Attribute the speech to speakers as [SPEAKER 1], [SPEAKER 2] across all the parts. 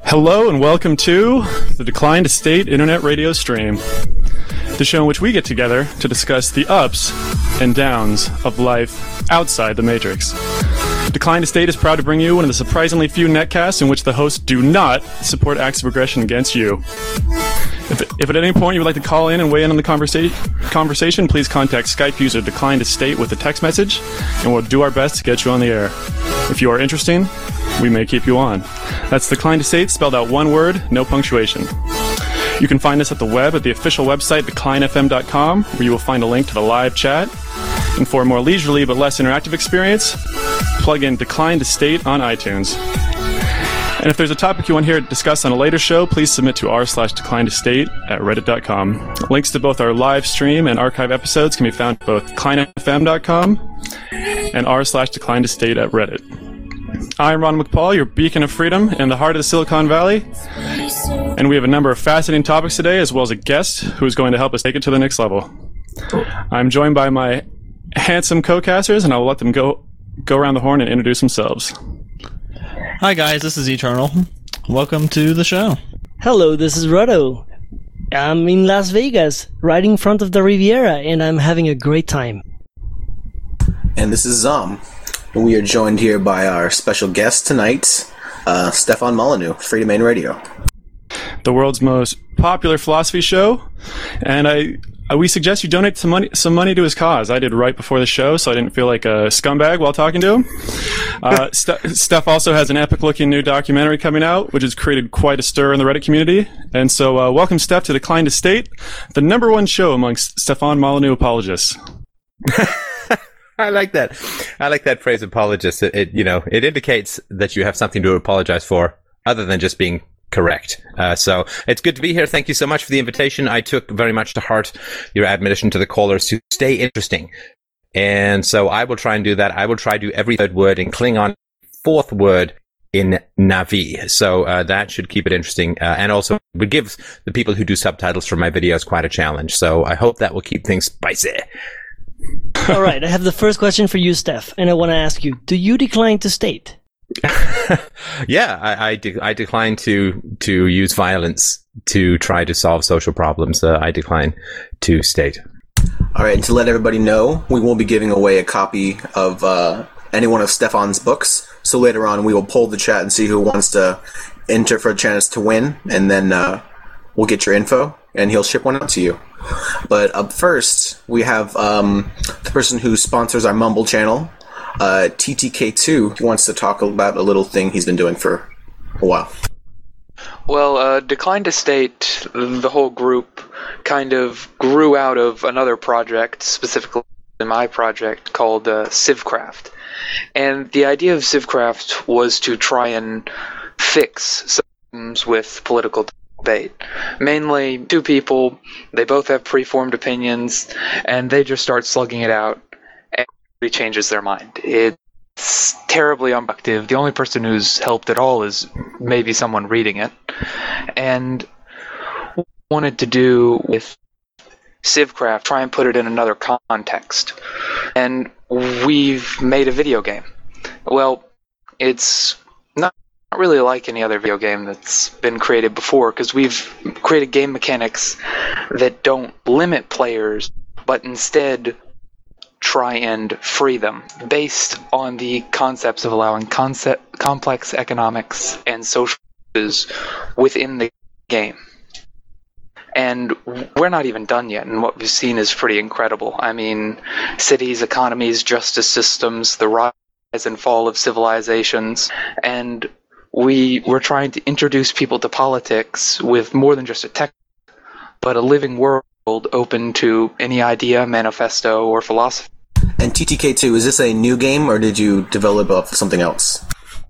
[SPEAKER 1] Hello and welcome to the Decline to State Internet Radio Stream, the show in which we get together to discuss the ups and downs of life outside the Matrix. Decline to State is proud to bring you one of the surprisingly few netcasts in which the hosts do not support acts of aggression against you. If at any point you would like to call in and weigh in on the conversation, please contact Skype user Decline to State with a text message, and we'll do our best to get you on the air. If you are interesting, we may keep you on. That's Decline to State, spelled out one word, no punctuation. You can find us at the web at the official website, declinefm.com, where you will find a link to the live chat. And for a more leisurely but less interactive experience, plug in Decline to State on iTunes. And if there's a topic you want to hear discussed on a later show, please submit to r/decline to state at reddit.com. Links to both our live stream and archive episodes can be found at both declinefm.com and r/decline to state at Reddit. I'm Ron McPaul, your beacon of freedom in the heart of the Silicon Valley. And we have a number of fascinating topics today, as well as a guest who is going to help us take it to the next level. I'm joined by my handsome co-casters, and I will let them go around the horn and introduce themselves.
[SPEAKER 2] Hi guys, this is Eternal. Welcome to the show.
[SPEAKER 3] Hello, this is Roto. I'm in Las Vegas, right in front of the Riviera, and I'm having a great time.
[SPEAKER 4] And this is Zom. And we are joined here by our special guest tonight, Stefan Molyneux, Free Domain Radio.
[SPEAKER 1] The world's most popular philosophy show, and we suggest you donate some money to his cause. I did right before the show, so I didn't feel like a scumbag while talking to him. Steph also has an epic-looking new documentary coming out, which has created quite a stir in the Reddit community. And so welcome, Steph, to Decline to State, the number one show amongst Stefan Molyneux apologists.
[SPEAKER 5] I like that. I like that phrase, apologist. It indicates that you have something to apologize for, other than just being correct. So it's good to be here. Thank you so much for the invitation. I took very much to heart your admonition to the callers to stay interesting. And so I will try and do that. I will try to do every third word in Klingon, fourth word in Na'vi. So that should keep it interesting. And also would give the people who do subtitles for my videos quite a challenge. So I hope that will keep things spicy.
[SPEAKER 3] All right, I have the first question for you, Steph. And I want to ask you, do you decline to state?
[SPEAKER 5] Yeah, I decline to use violence to try to solve social problems. I decline to state.
[SPEAKER 4] All right, and to let everybody know, we will be giving away a copy of any one of Stefan's books. So later on, we will poll the chat and see who wants to enter for a chance to win, and then we'll get your info, and he'll ship one out to you. But up first, we have the person who sponsors our Mumble channel, TTK2, who wants to talk about a little thing he's been doing for a while.
[SPEAKER 6] Well, Decline to State, the whole group, kind of grew out of another project, specifically my project, called Civcraft. And the idea of Civcraft was to try and fix problems with political debate. Mainly two people, they both have preformed opinions, and they just start slugging it out, and it changes their mind. It's terribly unproductive. The only person who's helped at all is maybe someone reading it. And what we wanted to do with Civcraft, try and put it in another context. And we've made a video game. Well, it's not really like any other video game that's been created before, because we've created game mechanics that don't limit players, but instead try and free them, based on the concepts of allowing complex economics and social issues within the game. And we're not even done yet, and what we've seen is pretty incredible. I mean, cities, economies, justice systems, the rise and fall of civilizations, and we're trying to introduce people to politics with more than just a tech, but a living world open to any idea, manifesto, or philosophy.
[SPEAKER 4] And TTK2, is this a new game, or did you develop off something else?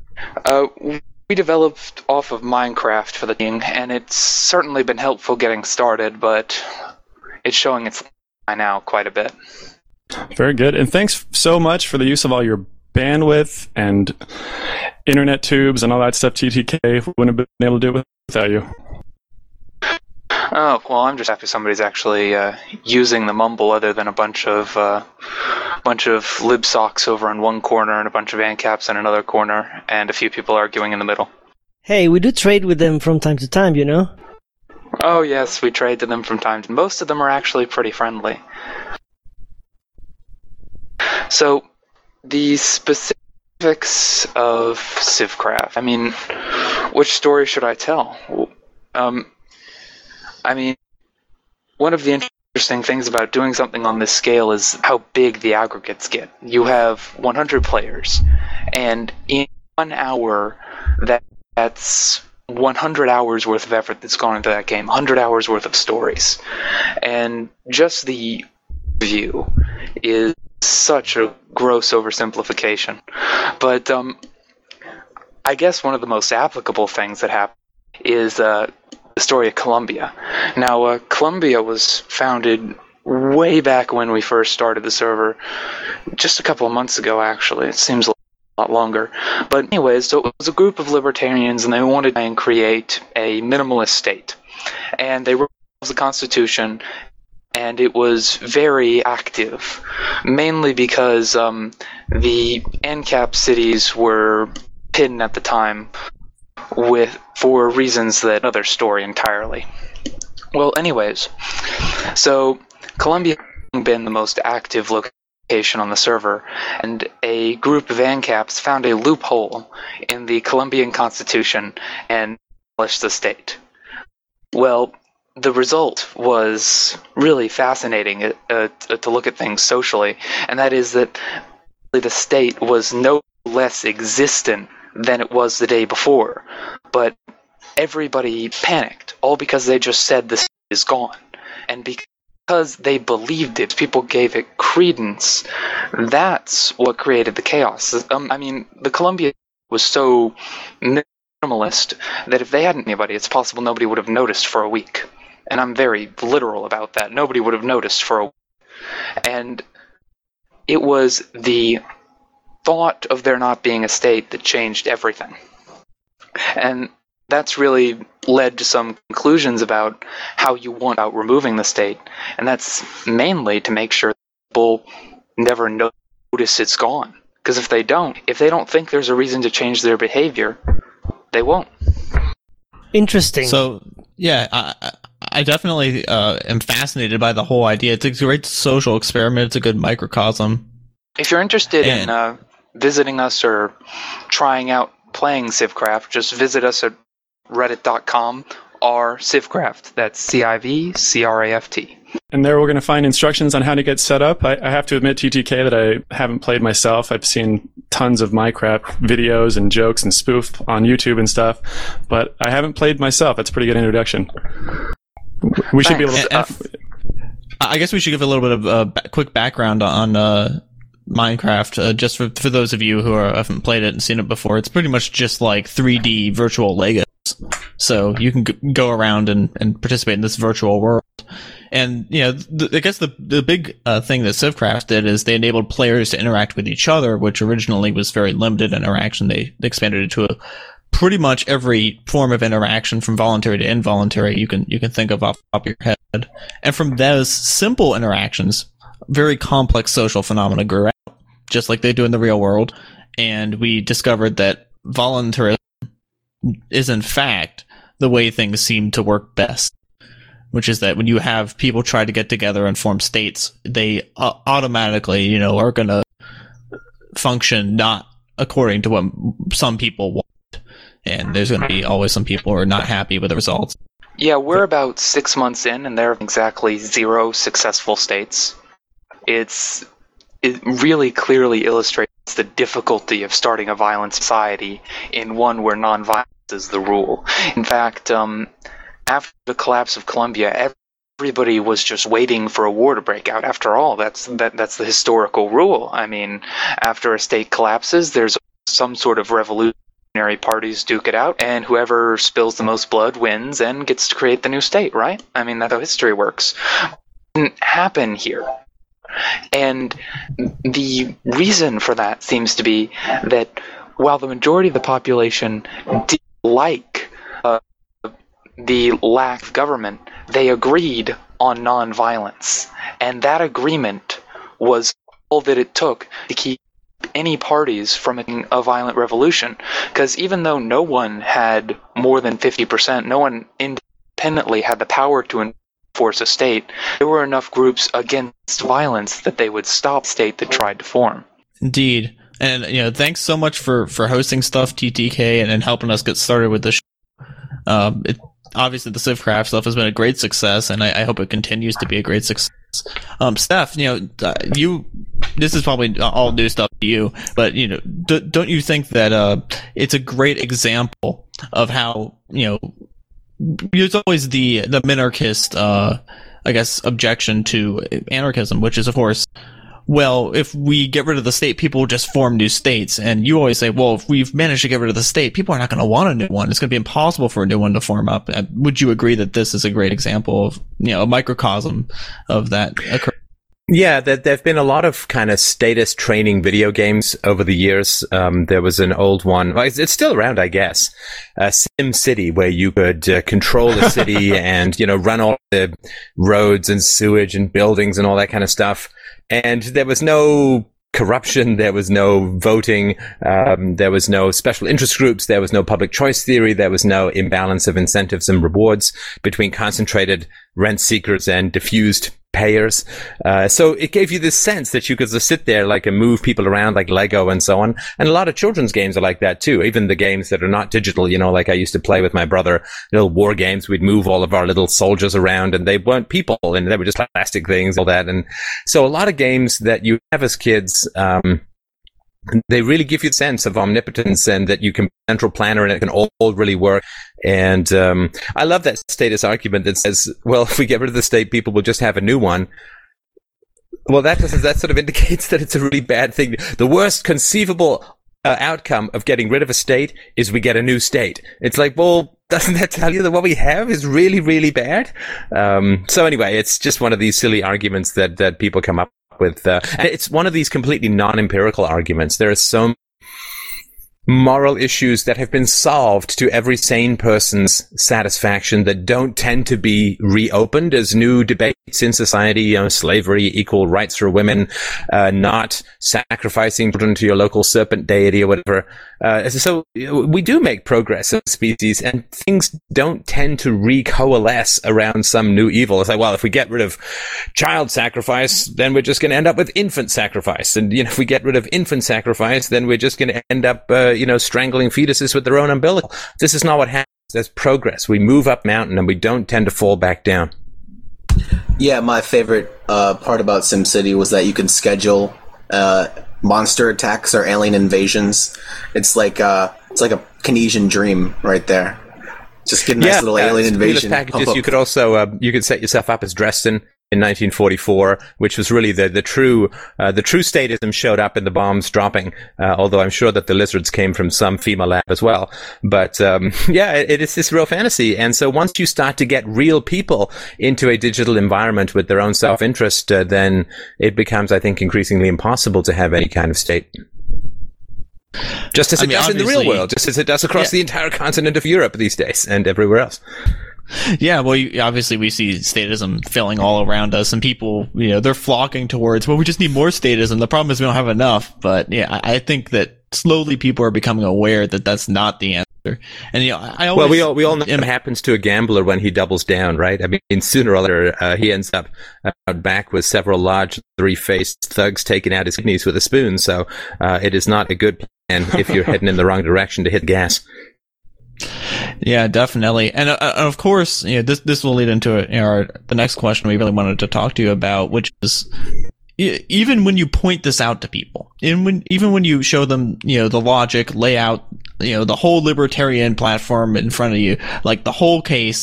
[SPEAKER 6] We developed off of Minecraft for the thing, and it's certainly been helpful getting started, but it's showing its line now quite a bit.
[SPEAKER 1] Very good. And thanks so much for the use of all your bandwidth and internet tubes and all that stuff, TTK. We wouldn't have been able to do it without you.
[SPEAKER 6] Oh, well, I'm just happy somebody's actually using the Mumble other than a bunch of libsocks over in one corner and a bunch of ANCAPs in another corner and a few people arguing in the middle.
[SPEAKER 3] Hey, we do trade with them from time to time, you know?
[SPEAKER 6] Oh yes, we trade to them from time to time. Most of them are actually pretty friendly. So, the specifics of Civcraft. I mean, which story should I tell? I mean, one of the interesting things about doing something on this scale is how big the aggregates get. You have 100 players, and in 1 hour, that's 100 hours worth of effort that's gone into that game, 100 hours worth of stories. And just the view is such a gross oversimplification. But I guess one of the most applicable things that happened is the story of Columbia. Now, Columbia was founded way back when we first started the server, just a couple of months ago, actually. It seems a lot longer. But anyways, so it was a group of libertarians, and they wanted to try and create a minimalist state. And they wrote the Constitution, and it was very active, mainly because the ANCAP cities were hidden at the time for reasons that another story entirely. Well, anyways, so Columbia has been the most active location on the server, and a group of ANCAPs found a loophole in the Colombian Constitution and abolished the state. Well, the result was really fascinating to look at things socially, and that is that the state was no less existent than it was the day before, but everybody panicked, all because they just said this is gone. And because they believed it, people gave it credence, that's what created the chaos. I mean, the Columbia was so minimalist that if they hadn't anybody, it's possible nobody would have noticed for a week. And I'm very literal about that. Nobody would have noticed for a week. And it was the thought of there not being a state that changed everything. And that's really led to some conclusions about how you want about removing the state. And that's mainly to make sure people never notice it's gone. Because if they don't think there's a reason to change their behavior, they won't.
[SPEAKER 3] Interesting.
[SPEAKER 2] So, yeah, I definitely am fascinated by the whole idea. It's a great social experiment. It's a good microcosm.
[SPEAKER 6] If you're interested in visiting us or trying out playing Civcraft, just visit us at reddit.com or Civcraft. That's CIVCRAFT.
[SPEAKER 1] And there we're going to find instructions on how to get set up. I have to admit, TTK, that I haven't played myself. I've seen tons of Minecraft videos and jokes and spoof on YouTube and stuff, but I haven't played myself. That's a pretty good introduction. We should be able to...
[SPEAKER 2] I guess we should give a little bit of quick background on Minecraft, just for those of you who haven't played it and seen it before. It's pretty much just like 3D virtual Legos. So you can go around and participate in this virtual world. And, you know, I guess the big thing that Civcraft did is they enabled players to interact with each other, which originally was very limited interaction. They expanded it to pretty much every form of interaction, from voluntary to involuntary, you can think of off the top of your head. And from those simple interactions, very complex social phenomena grew out, just like they do in the real world. And we discovered that voluntarism is, in fact, the way things seem to work best, which is that when you have people try to get together and form states, they automatically, you know, are going to function not according to what some people want. And there's going to be always some people who are not happy with the results.
[SPEAKER 6] Yeah, we're about 6 months in, and there are exactly 0 successful states. It really clearly illustrates the difficulty of starting a violent society in one where nonviolence is the rule. In fact, after the collapse of Columbia, everybody was just waiting for a war to break out. After all, that's the historical rule. I mean, after a state collapses, there's some sort of revolutionary parties duke it out, and whoever spills the most blood wins and gets to create the new state, right? I mean, that's how history works. It didn't happen here. And the reason for that seems to be that while the majority of the population did like the lack of government, they agreed on nonviolence. And that agreement was all that it took to keep any parties from a violent revolution. Because even though no one had more than 50%, no one independently had the power to enforce a state, there were enough groups against violence that they would stop the state that tried to form.
[SPEAKER 2] Indeed. And, thanks so much for hosting stuff, TTK, and helping us get started with the show. Obviously, the Civcraft stuff has been a great success, and I hope it continues to be a great success. Steph, this is probably all new stuff to you, but, don't you think that it's a great example of how, there's always the minarchist, objection to anarchism, which is, of course, well, if we get rid of the state, people will just form new states. And you always say, well, if we've managed to get rid of the state, people are not going to want a new one. It's going to be impossible for a new one to form up. Would you agree that this is a great example of, a microcosm of that occurring?
[SPEAKER 5] Yeah, there've been a lot of kind of status training video games over the years. There was an old one. Well, it's still around, I guess. Sim City, where you could control the city and, run all the roads and sewage and buildings and all that kind of stuff. And there was no corruption, there was no voting, there was no special interest groups, there was no public choice theory, there was no imbalance of incentives and rewards between concentrated rent seekers and diffused payers. So it gave you this sense that you could just sit there and move people around like Lego and so on. And a lot of children's games are like that too. Even the games that are not digital, like I used to play with my brother, little war games. We'd move all of our little soldiers around and they weren't people and they were just plastic things, all that. And so a lot of games that you have as kids, they really give you a sense of omnipotence and that you can be a central planner and it can all really work. And I love that status argument that says, well, if we get rid of the state, people will just have a new one. Well, that sort of indicates that it's a really bad thing. The worst conceivable outcome of getting rid of a state is we get a new state. It's like, well, doesn't that tell you that what we have is really, really bad? So anyway, it's just one of these silly arguments that people come up with, and it's one of these completely non-empirical arguments. There are so moral issues that have been solved to every sane person's satisfaction that don't tend to be reopened as new debates in society. Slavery, equal rights for women, not sacrificing children to your local serpent deity or whatever. So we do make progress as a species, and things don't tend to recoalesce around some new evil. It's like, well, if we get rid of child sacrifice, then we're just going to end up with infant sacrifice. And, if we get rid of infant sacrifice, then we're just going to end up, strangling fetuses with their own umbilical. This is not what happens. There's progress. We move up mountain and we don't tend to fall back down.
[SPEAKER 4] Yeah, my favorite part about SimCity was that you can schedule monster attacks or alien invasions. It's like a Keynesian dream right there. Just get a nice little alien invasion.
[SPEAKER 5] Packages. You could also you could set yourself up as Dresden in 1944, which was really the true statism showed up in the bombs dropping. Although I'm sure that the lizards came from some FEMA lab as well. But it is this real fantasy. And so once you start to get real people into a digital environment with their own self-interest, then it becomes, I think, increasingly impossible to have any kind of state. Just as it does in the real world, just as it does across the entire continent of Europe these days and everywhere else.
[SPEAKER 2] Yeah, well, obviously we see statism filling all around us, and people, they're flocking towards, well, we just need more statism. The problem is we don't have enough. But yeah, I think that slowly people are becoming aware that that's not the answer. And I always,
[SPEAKER 5] well, we all know what happens to a gambler when he doubles down, right? I mean, sooner or later he ends up out back with several large three-faced thugs taking out his kidneys with a spoon. So it is not a good plan if you're heading in the wrong direction to hit the gas.
[SPEAKER 2] Yeah, definitely. And of course, this will lead into the next question we really wanted to talk to you about, which is, even when you point this out to people, even when you show them, the logic, lay out, the whole libertarian platform in front of you, like the whole case,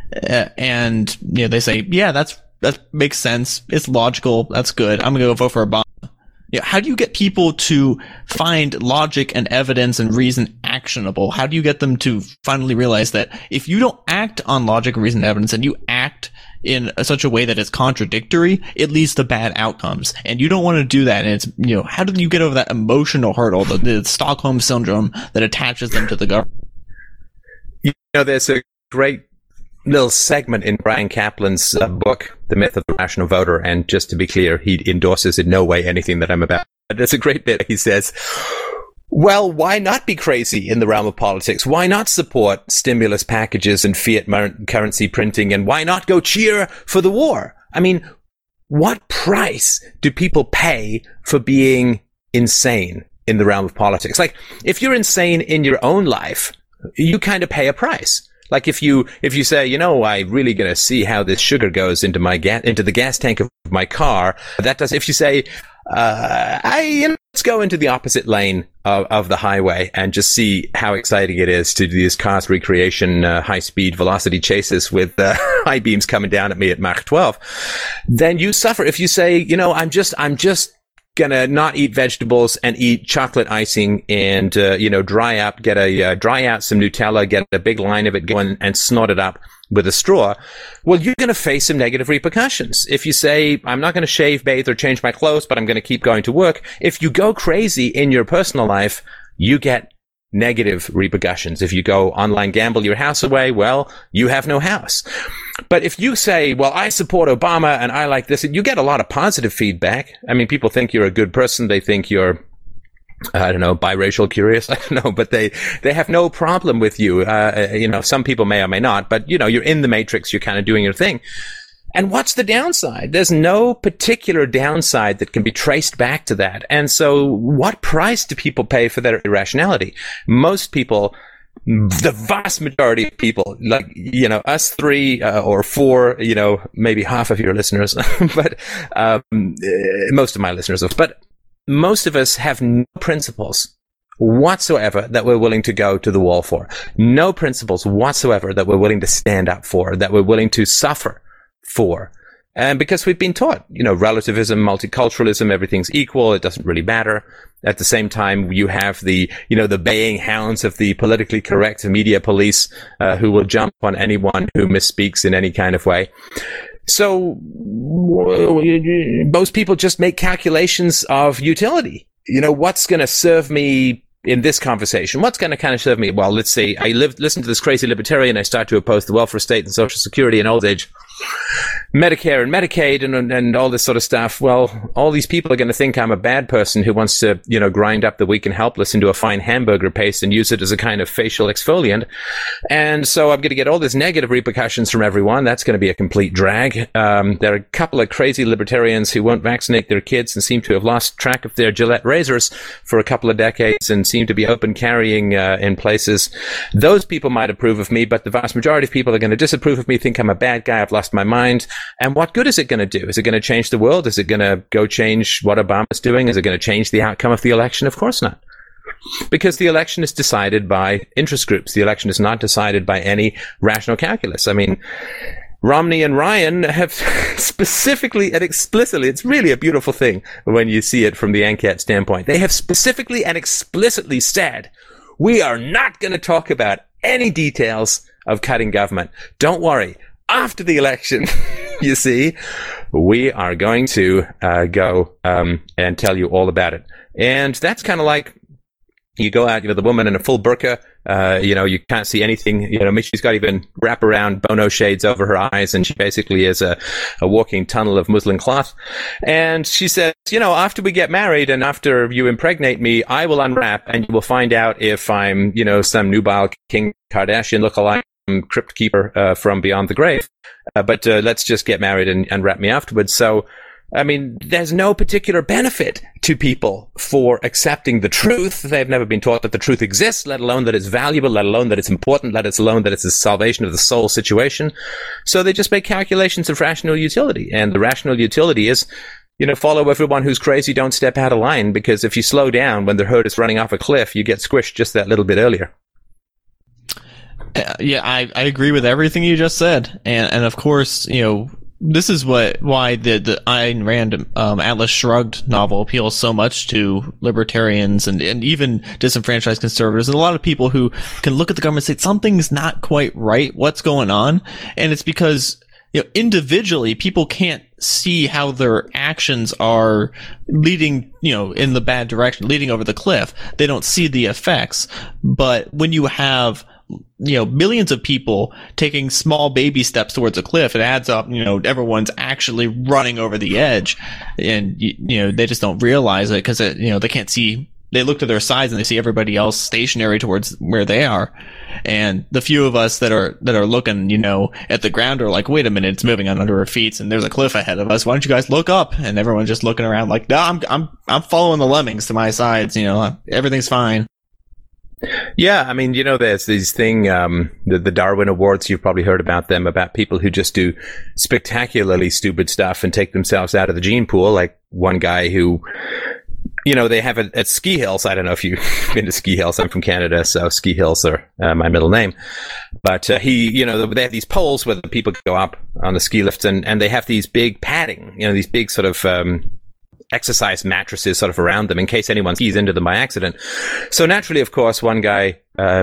[SPEAKER 2] and they say, yeah, that makes sense, it's logical, that's good, I'm gonna go vote for Obama. How do you get people to find logic and evidence and reason actionable? How do you get them to finally realize that if you don't act on logic, reason, and evidence, and you act in such a way that it's contradictory, it leads to bad outcomes? And you don't want to do that. And it's, how do you get over that emotional hurdle, the Stockholm syndrome that attaches them to the government?
[SPEAKER 5] There's a great little segment in Brian Kaplan's book, The Myth of the Rational Voter, and just to be clear, he endorses in no way anything that I'm about there's a great bit. He says, well, why not be crazy in the realm of politics? Why not support stimulus packages and fiat currency printing? And why not go cheer for the war? I mean, what price do people pay for being insane in the realm of politics? Like, if you're insane in your own life, you kind of pay a price. Like if you say, you know, I'm really going to see how this sugar goes into the gas tank of my car. That does. If you say, let's go into the opposite lane of the highway and just see how exciting it is to do these cars recreation, high speed velocity chases with, high beams coming down at me at Mach 12, then you suffer. If you say, you know, I'm just gonna not eat vegetables and eat chocolate icing and, dry out some Nutella, get a big line of it going and snort it up with a straw. Well, you're going to face some negative repercussions. If you say, I'm not going to shave, bathe, or change my clothes, but I'm going to keep going to work. If you go crazy in your personal life, you get negative repercussions. If you go online gamble your house away, well, you have no house. But if you say, well, I support Obama and I like this, you get a lot of positive feedback. I mean, people think you're a good person. They think you're, I don't know, biracial curious. I don't know, but they have no problem with you. Some people may or may not, but you're in the matrix. You're kind of doing your thing. And what's the downside? There's no particular downside that can be traced back to that. And so what price do people pay for their irrationality? Most people, the vast majority of people, like, us three or four, maybe half of your listeners, but most of my listeners, but most of us have no principles whatsoever that we're willing to go to the wall for. No principles whatsoever that we're willing to stand up for, that we're willing to suffer for. And because we've been taught, relativism, multiculturalism, everything's equal, it doesn't really matter. At the same time, you have the baying hounds of the politically correct media police, who will jump on anyone who misspeaks in any kind of way. So most people just make calculations of utility. What's going to serve me in this conversation? What's going to kind of serve me? Well, let's say I listen to this crazy libertarian. I start to oppose the welfare state and Social Security and old age, Medicare and Medicaid and all this sort of stuff. Well, all these people are going to think I'm a bad person who wants to, grind up the weak and helpless into a fine hamburger paste and use it as a kind of facial exfoliant. And so I'm going to get all these negative repercussions from everyone. That's going to be a complete drag. There are a couple of crazy libertarians who won't vaccinate their kids and seem to have lost track of their Gillette razors for a couple of decades and seem to be open carrying in places. Those people might approve of me, but the vast majority of people are going to disapprove of me, think I'm a bad guy, I've lost my mind. And what good is it going to do? Is it going to change the world? Is it going to go change what Obama's doing? Is it going to change the outcome of the election? Of course not. Because the election is decided by interest groups. The election is not decided by any rational calculus. I mean, Romney and Ryan have specifically and explicitly, it's really a beautiful thing when you see it from the ANCAT standpoint. They have specifically and explicitly said, we are not going to talk about any details of cutting government. Don't worry. After the election, you see, we are going to go and tell you all about it. And that's kind of like you go out, the woman in a full burqa, you can't see anything, she's got even wraparound Bono shades over her eyes, and she basically is a walking tunnel of muslin cloth. And she says, after we get married and after you impregnate me, I will unwrap and you will find out if I'm, some nubile King Kardashian lookalike, crypt keeper from beyond the grave. But let's just get married and wrap me afterwards. So, I mean, there's no particular benefit to people for accepting the truth. They've never been taught that the truth exists, let alone that it's valuable, let alone that it's important, let alone that it's a salvation of the soul situation. So they just make calculations of rational utility. And the rational utility is, follow everyone who's crazy, don't step out of line, because if you slow down when the herd is running off a cliff, you get squished just that little bit earlier.
[SPEAKER 2] Yeah, I agree with everything you just said. And of course, this is why the Ayn Rand Atlas Shrugged novel appeals so much to libertarians and even disenfranchised conservatives and a lot of people who can look at the government and say something's not quite right. What's going on? And it's because individually people can't see how their actions are leading, in the bad direction, leading over the cliff. They don't see the effects. But when you have millions of people taking small baby steps towards a cliff, it adds up. Everyone's actually running over the edge, and they just don't realize it because they can't see. They look to their sides and they see everybody else stationary towards where they are. And the few of us that are looking, at the ground are like, wait a minute, it's moving on under our feet and there's a cliff ahead of us. Why don't you guys look up? And everyone's just looking around like, no, I'm following the lemmings to my sides. Everything's fine.
[SPEAKER 5] Yeah, I mean, there's these the Darwin Awards, you've probably heard about them, about people who just do spectacularly stupid stuff and take themselves out of the gene pool. Like one guy who, they have it at ski hills. I don't know if you've been to ski hills. I'm from Canada, so ski hills are my middle name. But they have these poles where the people go up on the ski lifts, and they have these big padding, these big sort of exercise mattresses sort of around them in case anyone skis into them by accident. So naturally, of course, one guy,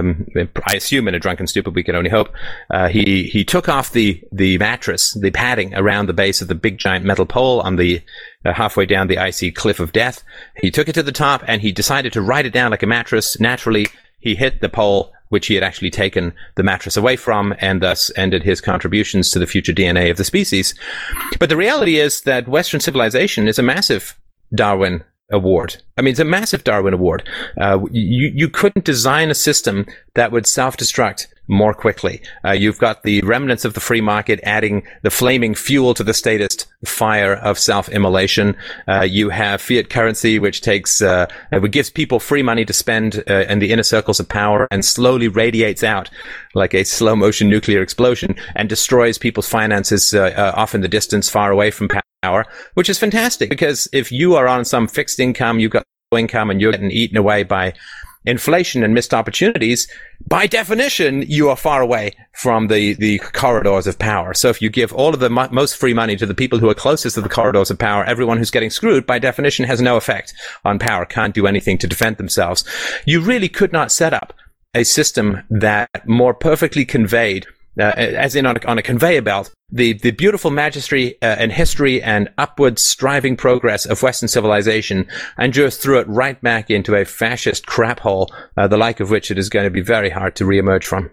[SPEAKER 5] I assume in a drunken stupor, we can only hope, he took off the mattress, the padding around the base of the big giant metal pole on the halfway down the icy cliff of death. He took it to the top and he decided to ride it down like a mattress. Naturally, he hit the pole which he had actually taken the mattress away from, and thus ended his contributions to the future DNA of the species. But the reality is that Western civilization is a massive Darwin Award. I mean, it's a massive Darwin Award. You couldn't design a system that would self-destruct more quickly. You've got the remnants of the free market adding the flaming fuel to the statist fire of self-immolation. You have fiat currency, which gives people free money to spend in the inner circles of power and slowly radiates out like a slow-motion nuclear explosion and destroys people's finances off in the distance, far away from power, which is fantastic because if you are on some fixed income, you've got low income and you're getting eaten away by inflation and missed opportunities, by definition, you are far away from the corridors of power. So if you give all of the most free money to the people who are closest to the corridors of power, everyone who's getting screwed, by definition, has no effect on power, can't do anything to defend themselves. You really could not set up a system that more perfectly conveyed, as in on a conveyor belt, the beautiful majesty and history and upward striving progress of Western civilization, and just threw it right back into a fascist crap hole, the like of which it is going to be very hard to reemerge from.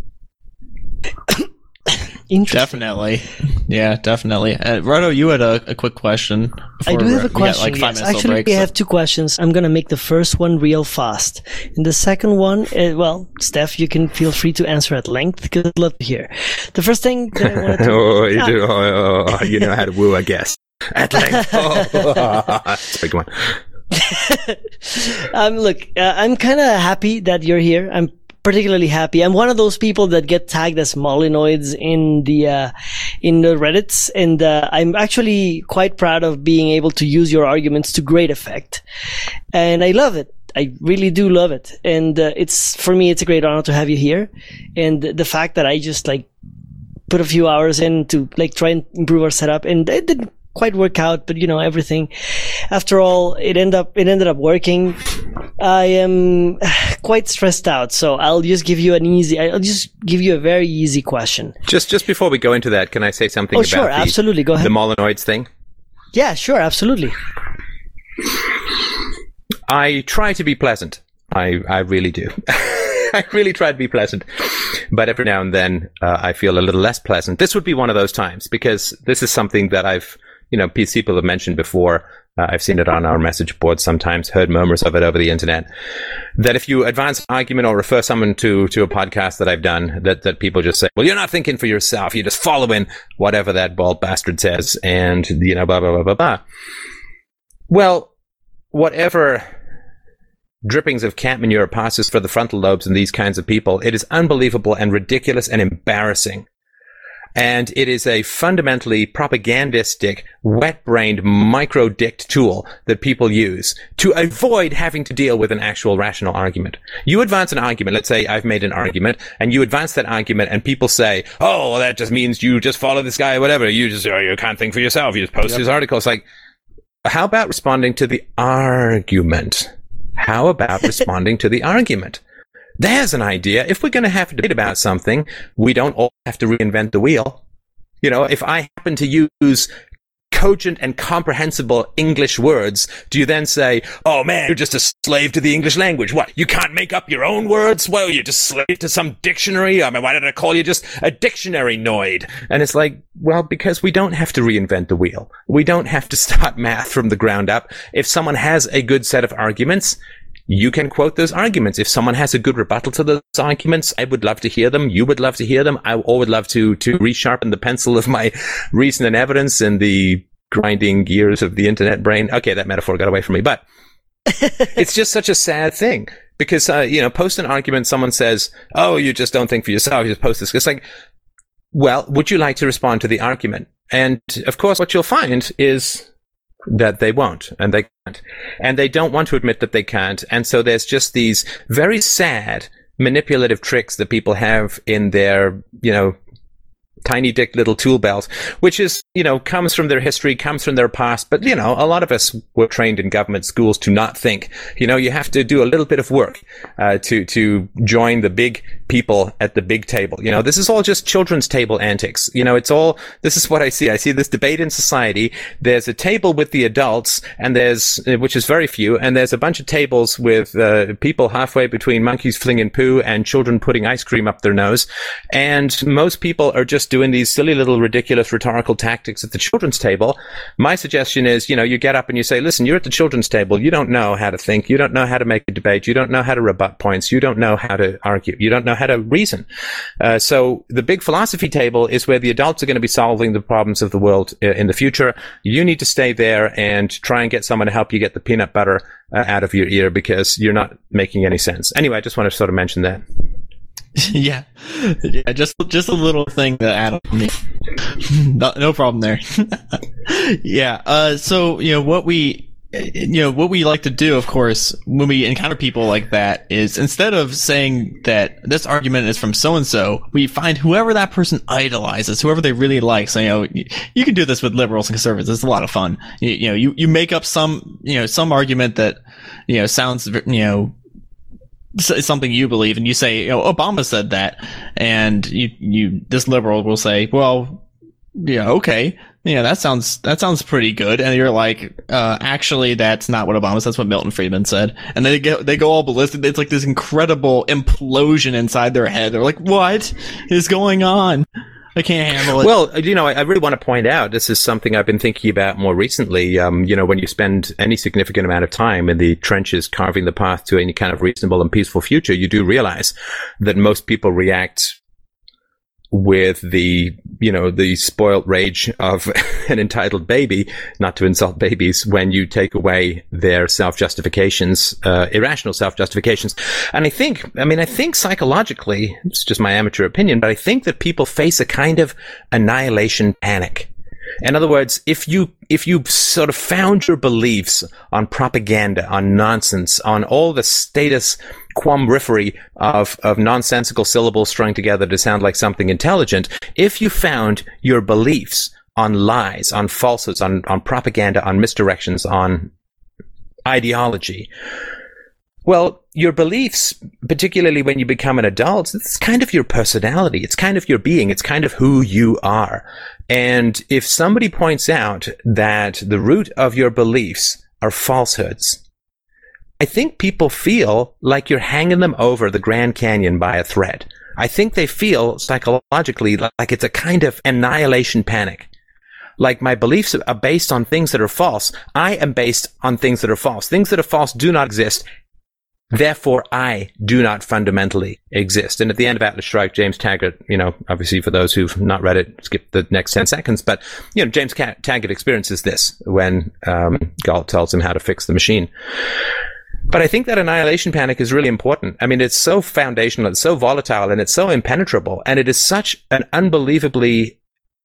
[SPEAKER 2] Definitely. Yeah, definitely. Rodo, you had a quick question.
[SPEAKER 3] I do have a question.
[SPEAKER 2] Like 5
[SPEAKER 3] yes.
[SPEAKER 2] minutes
[SPEAKER 3] Actually,
[SPEAKER 2] break,
[SPEAKER 3] we have 2 questions. I'm going to make the first one real fast. And the second one, Steph, you can feel free to answer at length because I'd love to hear. The first thing that I wanted to...
[SPEAKER 5] you know how to woo, I guess. At length. That's a big one.
[SPEAKER 3] Look, I'm kind of happy that you're here. I'm particularly happy. I'm one of those people that get tagged as Molinoids in the Reddits, and I'm actually quite proud of being able to use your arguments to great effect. And I love it. I really do love it. And for me, it's a great honor to have you here. And the fact that I just put a few hours in to try and improve our setup, and it didn't quite work out, but everything, after all, it ended up working. I am quite stressed out, so I'll just give you a very easy question.
[SPEAKER 5] Just before we go into that, can I say something about
[SPEAKER 3] sure, absolutely. Go ahead.
[SPEAKER 5] The Molinoids thing?
[SPEAKER 3] Yeah, sure, absolutely.
[SPEAKER 5] I try to be pleasant. I really do. I really try to be pleasant. But every now and then, I feel a little less pleasant. This would be one of those times, because this is something that I've, people have mentioned before. I've seen it on our message board sometimes, heard murmurs of it over the internet, that if you advance an argument or refer someone to a podcast that I've done, that people just say, well, you're not thinking for yourself. You're just following whatever that bald bastard says, and, blah, blah, blah, blah, blah. Well, whatever drippings of cat manure passes for the frontal lobes in these kinds of people, it is unbelievable and ridiculous and embarrassing. And it is a fundamentally propagandistic, wet-brained, micro-dicked tool that people use to avoid having to deal with an actual rational argument. You advance an argument, let's say I've made an argument, and you advance that argument, and people say, oh, well, that just means you just follow this guy or whatever. You can't think for yourself. You just post his articles. How about responding to the argument? How about responding to the argument? There's an idea. If we're going to have a debate about something, we don't all have to reinvent the wheel. If I happen to use cogent and comprehensible English words, do you then say, oh man, you're just a slave to the English language? What, you can't make up your own words? Well, you're just slave to some dictionary? I mean, why did I call you just a dictionary-noid? And it's like, well, because we don't have to reinvent the wheel. We don't have to start math from the ground up. If someone has a good set of arguments, you can quote those arguments. If someone has a good rebuttal to those arguments, I would love to hear them. You would love to hear them. I would love to resharpen the pencil of my reason and evidence in the grinding gears of the internet brain. Okay, that metaphor got away from me, but it's just such a sad thing because, post an argument, someone says, oh, you just don't think for yourself. You just post this. It's like, well, would you like to respond to the argument? And of course, what you'll find is that they won't, and they can't. And they don't want to admit that they can't. And so there's just these very sad manipulative tricks that people have in their, tiny dick little tool belt, which is, comes from their history, comes from their past. But, a lot of us were trained in government schools to not think. You have to do a little bit of work to join the big people at the big table. This is all just children's table antics. This is what I see. I see this debate in society. There's a table with the adults, and which is very few, and there's a bunch of tables with people halfway between monkeys flinging poo and children putting ice cream up their nose. And most people are just doing these silly little ridiculous rhetorical tactics at the children's table. My suggestion is, you get up and you say, listen, you're at the children's table. You don't know how to think. You don't know how to make a debate. You don't know how to rebut points. You don't know how to argue. You don't know how to reason. So the big philosophy table is where the adults are going to be solving the problems of the world in the future. You need to stay there and try and get someone to help you get the peanut butter out of your ear because you're not making any sense. Anyway, I just want to sort of mention that.
[SPEAKER 2] Yeah, just a little thing to add on. No problem there. Yeah. So what we like to do, of course, when we encounter people like that, is instead of saying that this argument is from so and so, we find whoever that person idolizes, whoever they really like. So you can do this with liberals and conservatives. It's a lot of fun. You make up some argument that sounds something you believe, and you say, Obama said that, and this liberal will say, well, yeah, okay, that sounds pretty good, and you're like, actually, that's not what Obama said, that's what Milton Friedman said, and they go all ballistic. It's like this incredible implosion inside their head. They're like, what is going on? I can't handle it.
[SPEAKER 5] Well, I really want to point out, this is something I've been thinking about more recently. When you spend any significant amount of time in the trenches carving the path to any kind of reasonable and peaceful future, you do realize that most people react with the spoiled rage of an entitled baby, not to insult babies, when you take away their self-justifications, irrational self-justifications. And I think psychologically, it's just my amateur opinion, but I think that people face a kind of annihilation panic. In other words, if you sort of found your beliefs on propaganda, on nonsense, on all the status quamrifery of nonsensical syllables strung together to sound like something intelligent, if you found your beliefs on lies, on falsehoods, on propaganda, on misdirections, on ideology, well, your beliefs, particularly when you become an adult, it's kind of your personality. It's kind of your being. It's kind of who you are. And if somebody points out that the root of your beliefs are falsehoods, I think people feel like you're hanging them over the Grand Canyon by a thread. I think they feel psychologically like it's a kind of annihilation panic. Like my beliefs are based on things that are false. I am based on things that are false. Things that are false do not exist. Therefore, I do not fundamentally exist. And at the end of Atlas Shrugged, James Taggart, obviously for those who've not read it, skip the next 10 seconds. But, James Taggart experiences this when Galt tells him how to fix the machine. But I think that annihilation panic is really important. I mean, it's so foundational, it's so volatile, and it's so impenetrable. And it is such an unbelievably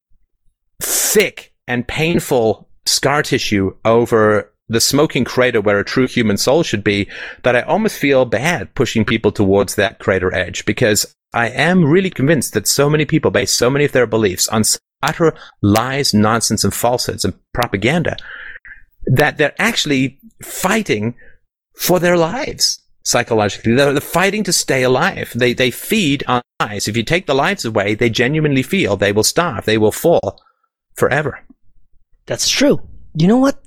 [SPEAKER 5] thick and painful scar tissue over the smoking crater where a true human soul should be, that I almost feel bad pushing people towards that crater edge, because I am really convinced that so many people base so many of their beliefs on utter lies, nonsense, and falsehoods and propaganda that they're actually fighting for their lives psychologically. They're fighting to stay alive. They feed on lies. If you take the lives away, they genuinely feel they will starve. They will fall forever.
[SPEAKER 3] That's true. You know what?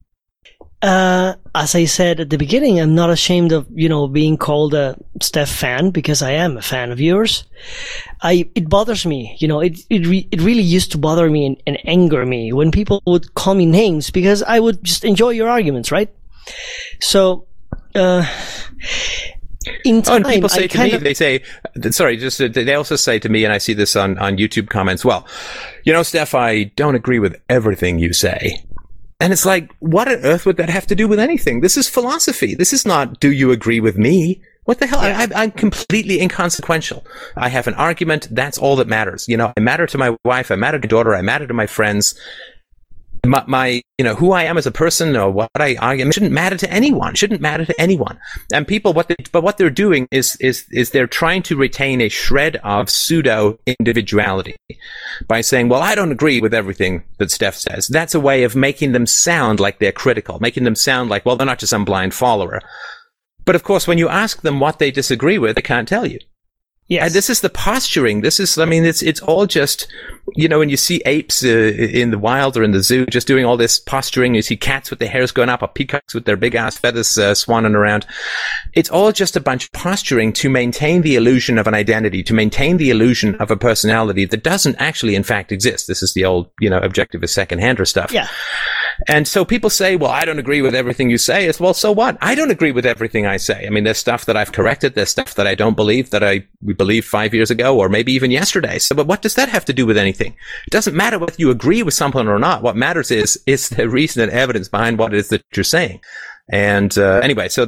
[SPEAKER 3] As I said at the beginning, I'm not ashamed of, being called a Steph fan, because I am a fan of yours. It bothers me, it really used to bother me and anger me when people would call me names, because I would just enjoy your arguments, right? So, in time,
[SPEAKER 5] and people say to me, they also say to me, and I see this on YouTube comments, well, Steph, I don't agree with everything you say. And it's like, what on earth would that have to do with anything? This is philosophy. This is not, do you agree with me? What the hell? I'm completely inconsequential. I have an argument. That's all that matters. I matter to my wife. I matter to my daughter. I matter to my friends. My who I am as a person or what I argue shouldn't matter to anyone. And people, what they're doing is they're trying to retain a shred of pseudo individuality by saying, well, I don't agree with everything that Steph says. That's a way of making them sound like they're critical, making them sound like, well, they're not just some blind follower. But of course, when you ask them what they disagree with, they can't tell you.
[SPEAKER 3] Yes.
[SPEAKER 5] And this is the posturing. It's all just, when you see apes in the wild or in the zoo just doing all this posturing, you see cats with their hairs going up or peacocks with their big ass feathers swanning around. It's all just a bunch of posturing to maintain the illusion of an identity, to maintain the illusion of a personality that doesn't actually, in fact, exist. This is the old, objectivist second-hander stuff. Yeah. And so people say, well, I don't agree with everything you say. It's, well, so what? I don't agree with everything I say. I mean, there's stuff that I've corrected. There's stuff that I don't believe that we believed 5 years ago or maybe even yesterday. So, but what does that have to do with anything? It doesn't matter whether you agree with something or not. What matters is the reason and evidence behind what it is that you're saying. And anyway, so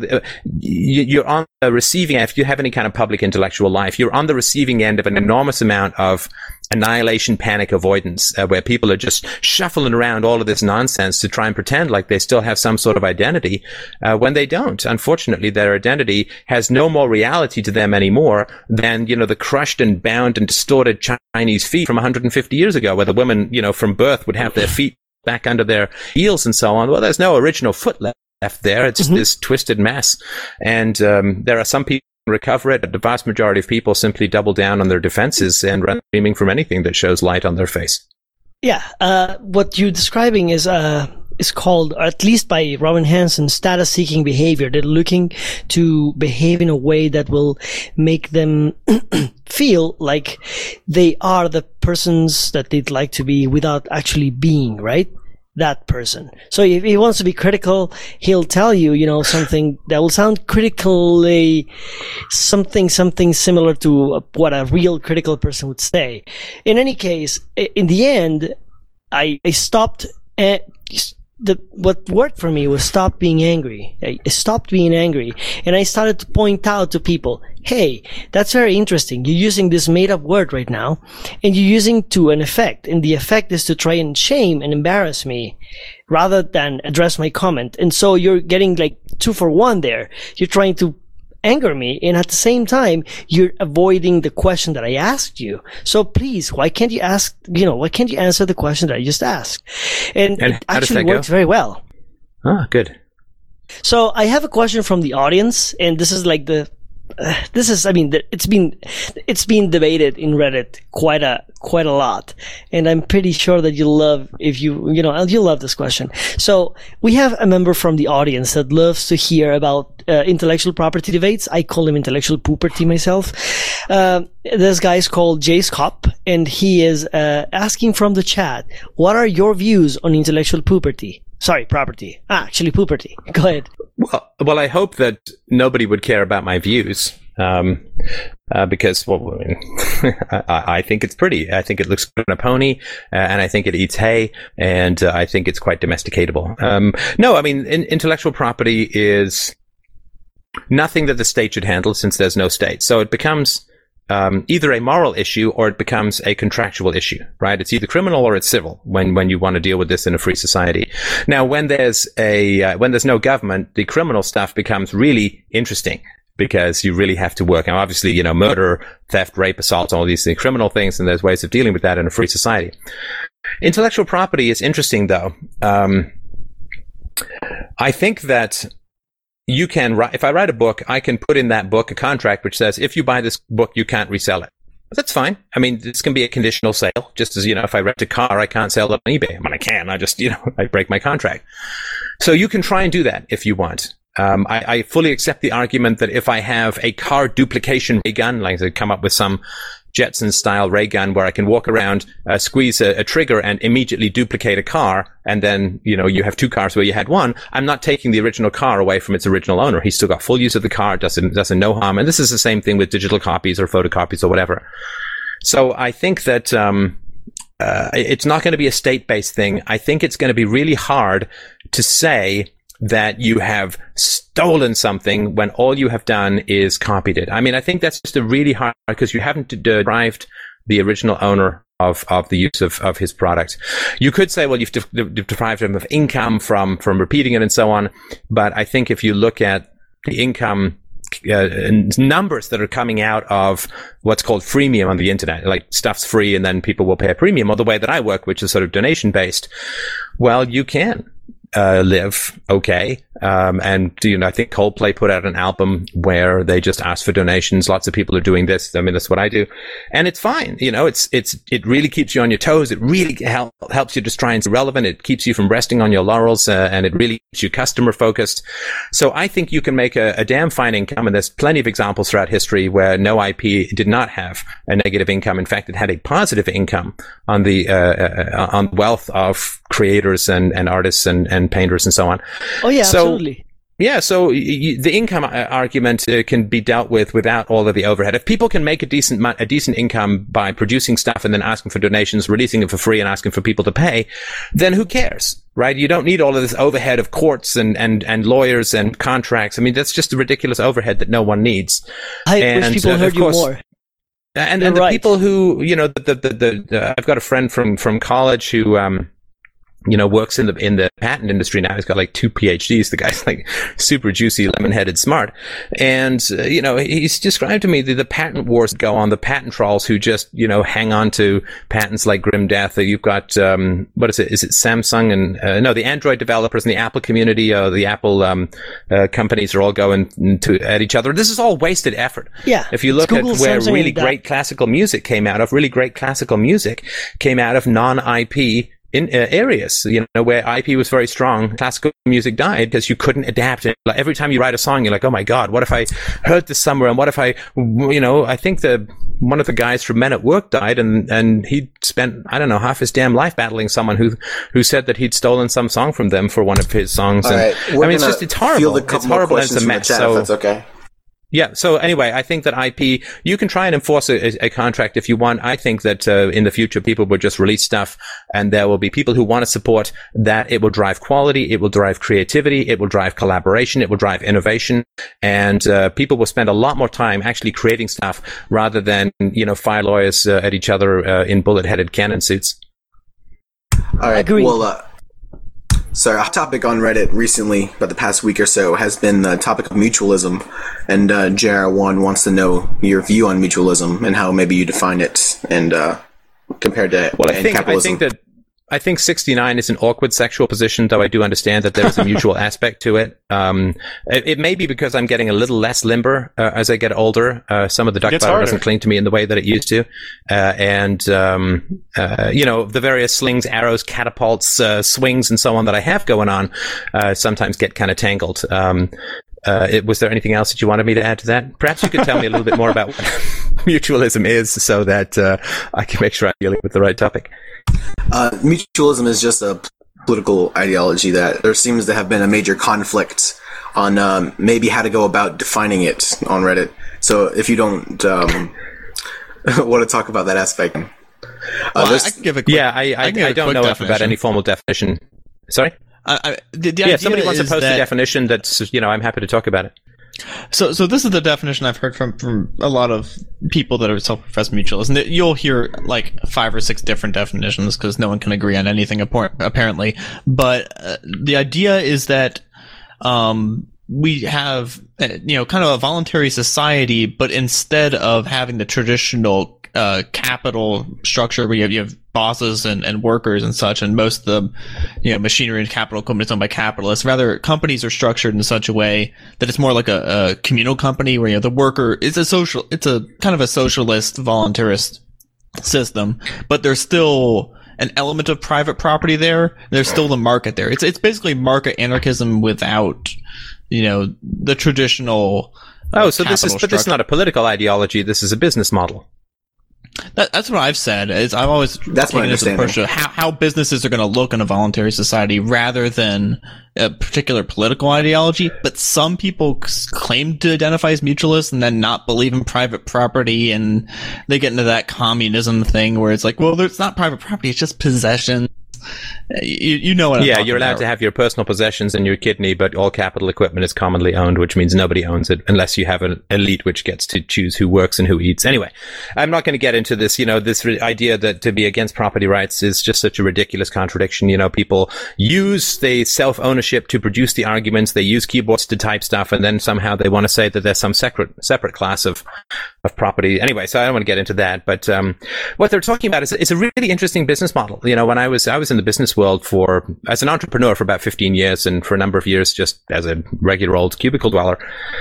[SPEAKER 5] you're on the receiving end. If you have any kind of public intellectual life, you're on the receiving end of an enormous amount of annihilation panic avoidance, where people are just shuffling around all of this nonsense to try and pretend like they still have some sort of identity, when they don't. Unfortunately, their identity has no more reality to them anymore than, the crushed and bound and distorted Chinese feet from 150 years ago, where the women, from birth would have their feet back under their heels and so on. Well, there's no original foot left there. It's this twisted mess. And there are some people who recover it, but the vast majority of people simply double down on their defenses and run screaming from anything that shows light on their face.
[SPEAKER 3] Yeah. What you're describing is called, or at least by Robin Hanson, status-seeking behavior. They're looking to behave in a way that will make them feel like they are the persons that they'd like to be without actually being, right? That person. So if he wants to be critical, he'll tell you, something that will sound critically, something similar to what a real critical person would say. In any case, in the end, I stopped. What worked for me was stop being angry. I stopped being angry, and I started to point out to people, hey, that's very interesting. You're using this made-up word right now, and you're using to an effect, and the effect is to try and shame and embarrass me rather than address my comment. And so you're getting like 2 for 1 there. You're trying to anger me, and at the same time, you're avoiding the question that I asked you. So please, why can't you answer the question that I just asked? And it actually works very well.
[SPEAKER 5] Ah, good.
[SPEAKER 3] So I have a question from the audience, and this is like it's been debated in Reddit quite a lot, and I'm pretty sure that you'll love this question. So we have a member from the audience that loves to hear about intellectual property debates. I call him intellectual pooperty myself. This guy is called Jace Kopp, and he is asking from the chat, what are your views on intellectual property? Sorry, property. Actually, pooperty. Go ahead.
[SPEAKER 5] Well, I hope that nobody would care about my views, because, I think it's pretty. I think it looks good on a pony, and I think it eats hay, and I think it's quite domesticatable. No, I mean, intellectual property is nothing that the state should handle, since there's no state. So it becomes either a moral issue or it becomes a contractual issue, right? It's either criminal or it's civil when you want to deal with this in a free society. Now, when there's no government, the criminal stuff becomes really interesting, because you really have to work. Now, obviously, murder, theft, rape, assault, all these criminal things, and there's ways of dealing with that in a free society. Intellectual property is interesting, though. I think that you can write, if I write a book, I can put in that book a contract which says, if you buy this book, you can't resell it. That's fine. I mean, this can be a conditional sale, just as, if I rent a car, I can't sell it on eBay. I mean, I can. I just, I break my contract. So you can try and do that if you want. I fully accept the argument that if I have a car duplication ray gun, like I come up with some Jetson style ray gun where I can walk around, squeeze a trigger and immediately duplicate a car. And then, you have two cars where you had one. I'm not taking the original car away from its original owner. He's still got full use of the car. Doesn't no harm. And this is the same thing with digital copies or photocopies or whatever. So I think that, it's not going to be a state-based thing. I think it's going to be really hard to say that you have stolen something when all you have done is copied it. I mean, I think that's just a really hard, because you haven't deprived the original owner of the use of his product. You could say, well, you've deprived him of income from repeating it and so on. But I think if you look at the income numbers that are coming out of what's called freemium on the internet, like stuff's free and then people will pay a premium, or the way that I work, which is sort of donation based, well, you can live okay. And I think Coldplay put out an album where they just asked for donations. Lots of people are doing this. I mean, that's what I do, and it's fine. It really keeps you on your toes. It really helps you just try and stay relevant. It keeps you from resting on your laurels, and it really keeps you customer focused. So I think you can make a damn fine income, and there's plenty of examples throughout history where no IP did not have a negative income. In fact, it had a positive income on the on wealth of creators and artists and painters and so on.
[SPEAKER 3] Oh yeah,
[SPEAKER 5] so,
[SPEAKER 3] absolutely.
[SPEAKER 5] Yeah, so the income argument can be dealt with without all of the overhead. If people can make a decent income by producing stuff and then asking for donations, releasing it for free and asking for people to pay, then who cares, right? You don't need all of this overhead of courts and lawyers and contracts. I mean, that's just a ridiculous overhead that no one needs.
[SPEAKER 3] I wish people heard you more.
[SPEAKER 5] And the right. People who, I've got a friend from college who, works in the patent industry now. He's got like 2 PhDs. The guy's like super juicy, lemon-headed smart. And, he's described to me the patent wars go on, the patent trolls who just, hang on to patents like grim death. You've got, what is it? Is it Samsung and, no, the Android developers and the Apple community, the Apple, companies are all going at each other. This is all wasted effort.
[SPEAKER 3] Yeah.
[SPEAKER 5] If you look
[SPEAKER 3] Google,
[SPEAKER 5] at where
[SPEAKER 3] Samsung,
[SPEAKER 5] really great classical music came out of, non-IP in areas, where IP was very strong, classical music died because you couldn't adapt it. Like every time you write a song, you're like, oh my God, what if I heard this somewhere? And what if I think one of the guys from Men at Work died and he'd spent, I don't know, half his damn life battling someone who said that he'd stolen some song from them for one of his songs.
[SPEAKER 4] All right.
[SPEAKER 5] It's horrible. It's horrible and it's a mess.
[SPEAKER 4] So if that's okay.
[SPEAKER 5] Yeah. So anyway, I think that IP, you can try and enforce a contract if you want. I think that in the future, people will just release stuff and there will be people who want to support that. It will drive quality. It will drive creativity. It will drive collaboration. It will drive innovation. And people will spend a lot more time actually creating stuff rather than, fire lawyers at each other in bullet-headed cannon suits.
[SPEAKER 4] All right.
[SPEAKER 3] Agreed.
[SPEAKER 4] Well, so a hot topic on Reddit recently, about the past week or so, has been the topic of mutualism. And JR1 wants to know your view on mutualism and how maybe you define it and compared to capitalism.
[SPEAKER 5] I think 69 is an awkward sexual position, though I do understand that there is a mutual aspect to it. It may be because I'm getting a little less limber as I get older. Some of the duck butter doesn't cling to me in the way that it used to. The various slings, arrows, catapults, swings, and so on that I have going on sometimes get kind of tangled. Was there anything else that you wanted me to add to that? Perhaps you could tell me a little bit more about what mutualism is so that I can make sure I'm dealing with the right topic.
[SPEAKER 4] Mutualism is just a political ideology that there seems to have been a major conflict on maybe how to go about defining it on Reddit. So if you don't want to talk about that aspect.
[SPEAKER 2] I can give a quick,
[SPEAKER 5] I don't know enough about any formal definition. Sorry? If somebody wants to post a definition, that's, I'm happy to talk about it.
[SPEAKER 2] So this is the definition I've heard from a lot of people that are self-professed mutualists. And you'll hear like 5 or 6 different definitions because no one can agree on anything apparently. But the idea is that we have kind of a voluntary society, but instead of having the traditional capital structure where you have bosses and workers and such, and most of the machinery and capital equipment is owned by capitalists. Rather, companies are structured in such a way that it's more like a communal company where the worker is it's a kind of a socialist voluntarist system, but there's still an element of private property there. There's still the market there. It's basically market anarchism without the traditional.
[SPEAKER 5] This is not a political ideology. This is a business model.
[SPEAKER 2] That's what I've said. I've always taken this approach to how businesses are going to look in a voluntary society rather than a particular political ideology. But some people claim to identify as mutualists and then not believe in private property, and they get into that communism thing where it's like, well, it's not private property; it's just possession. You know what I'm talking
[SPEAKER 5] you're allowed
[SPEAKER 2] about.
[SPEAKER 5] to have your personal possessions and your kidney, but all capital equipment is commonly owned, which means nobody owns it unless you have an elite which gets to choose who works and who eats. Anyway, I'm not going to get into this. This idea that to be against property rights is just such a ridiculous contradiction. People use the self-ownership to produce the arguments. They use keyboards to type stuff, and then somehow they want to say that there's some separate class of property. Anyway, so I don't want to get into that. But what they're talking about is a really interesting business model. When I was in the business world as an entrepreneur for about 15 years, and for a number of years just as a regular old cubicle dweller.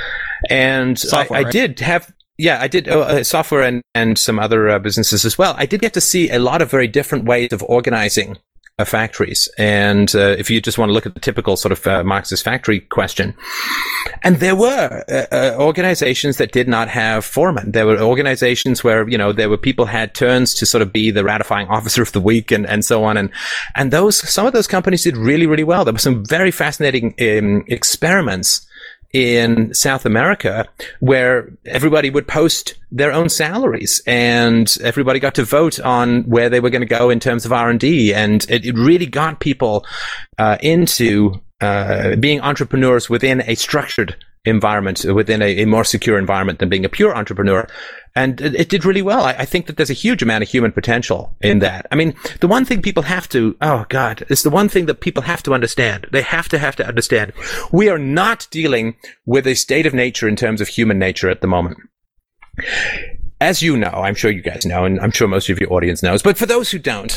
[SPEAKER 5] And
[SPEAKER 2] software,
[SPEAKER 5] I did have, I did software and some other businesses as well. I did get to see a lot of very different ways of organizing factories. And if you just want to look at the typical sort of Marxist factory question, and there were organizations that did not have foremen. There were organizations where there were people had turns to sort of be the ratifying officer of the week and so on. And some of those companies did really, really well. There were some very fascinating experiments in South America where everybody would post their own salaries and everybody got to vote on where they were going to go in terms of R&D. And it really got people into being entrepreneurs within a structured environment, within a more secure environment than being a pure entrepreneur. And it did really well. I think that there's a huge amount of human potential in that. I mean, the one thing people have to, it's the one thing that people have to understand. They have to understand. We are not dealing with a state of nature in terms of human nature at the moment. As you know, I'm sure you guys know, and I'm sure most of your audience knows, but for those who don't,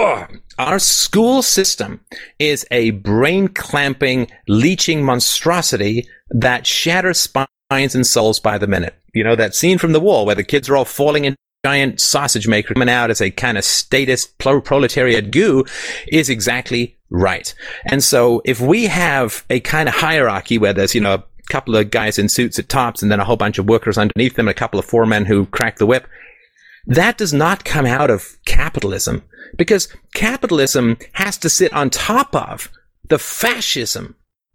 [SPEAKER 5] our school system is a brain-clamping, leeching monstrosity that shatters spines and souls by the minute. That scene from The Wall where the kids are all falling in giant sausage maker coming out as a kind of statist proletariat goo is exactly right. And so if we have a kind of hierarchy where there's, a couple of guys in suits at tops and then a whole bunch of workers underneath them and a couple of foremen who crack the whip, that does not come out of capitalism, because capitalism has to sit on top of the fascism,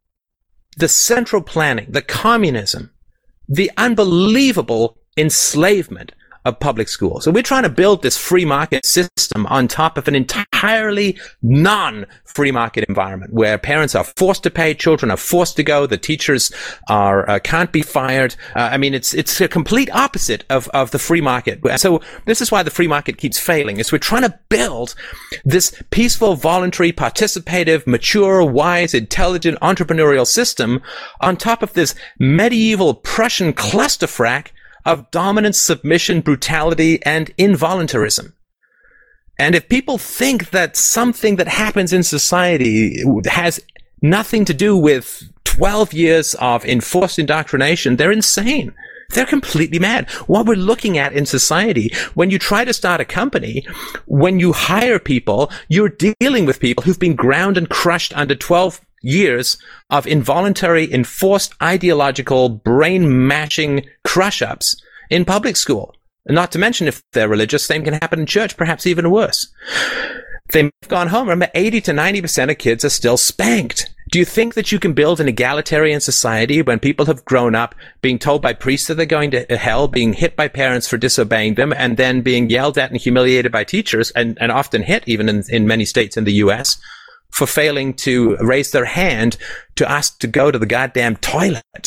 [SPEAKER 5] the central planning, the communism, the unbelievable enslavement of public schools. So we're trying to build this free market system on top of an entirely non-free market environment where parents are forced to pay, children are forced to go, the teachers are can't be fired. It's a complete opposite of the free market. So this is why the free market keeps failing. Is we're trying to build this peaceful, voluntary, participative, mature, wise, intelligent, entrepreneurial system on top of this medieval Prussian clusterfrack of dominance, submission, brutality, and involuntarism. And if people think that something that happens in society has nothing to do with 12 years of enforced indoctrination, they're insane. They're completely mad. What we're looking at in society, when you try to start a company, when you hire people, you're dealing with people who've been ground and crushed under 12 years of involuntary, enforced, ideological, brain-mashing crush-ups in public school. Not to mention, if they're religious, same can happen in church, perhaps even worse. They've gone home. Remember, 80 to 90% of kids are still spanked. Do you think that you can build an egalitarian society when people have grown up being told by priests that they're going to hell, being hit by parents for disobeying them, and then being yelled at and humiliated by teachers, and often hit, even in many states in the U.S., for failing to raise their hand to ask to go to the goddamn toilet?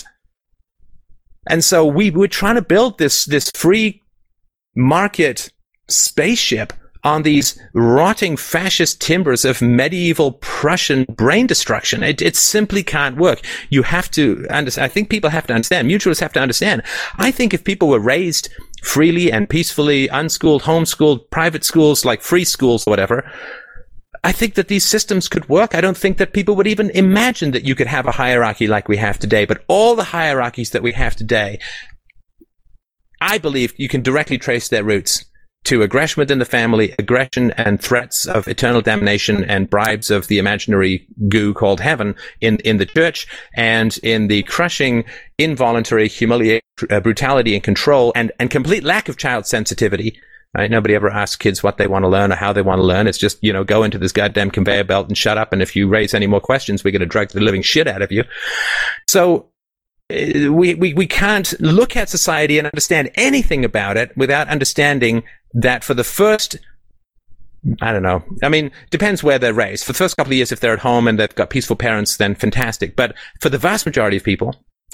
[SPEAKER 5] And so we're trying to build this free market spaceship on these rotting fascist timbers of medieval Prussian brain destruction. It simply can't work. You have to understand. I think people have to understand. Mutualists have to understand. I think if people were raised freely and peacefully, unschooled, homeschooled, private schools, like free schools or whatever, I think that these systems could work. I don't think that people would even imagine that you could have a hierarchy like we have today. But all the hierarchies that we have today, I believe you can directly trace their roots to aggression within the family, aggression and threats of eternal damnation and bribes of the imaginary goo called heaven in the church, and in the crushing, involuntary humiliation, brutality and control and complete lack of child sensitivity. Right? Nobody ever asks kids what they want to learn or how they want to learn. It's just, go into this goddamn conveyor belt and shut up. And if you raise any more questions, we're going to drug the living shit out of you. So we can't look at society and understand anything about it without understanding that for the first, I don't know. I mean, depends where they're raised. For the first couple of years, if they're at home and they've got peaceful parents, then fantastic. But for the vast majority of people,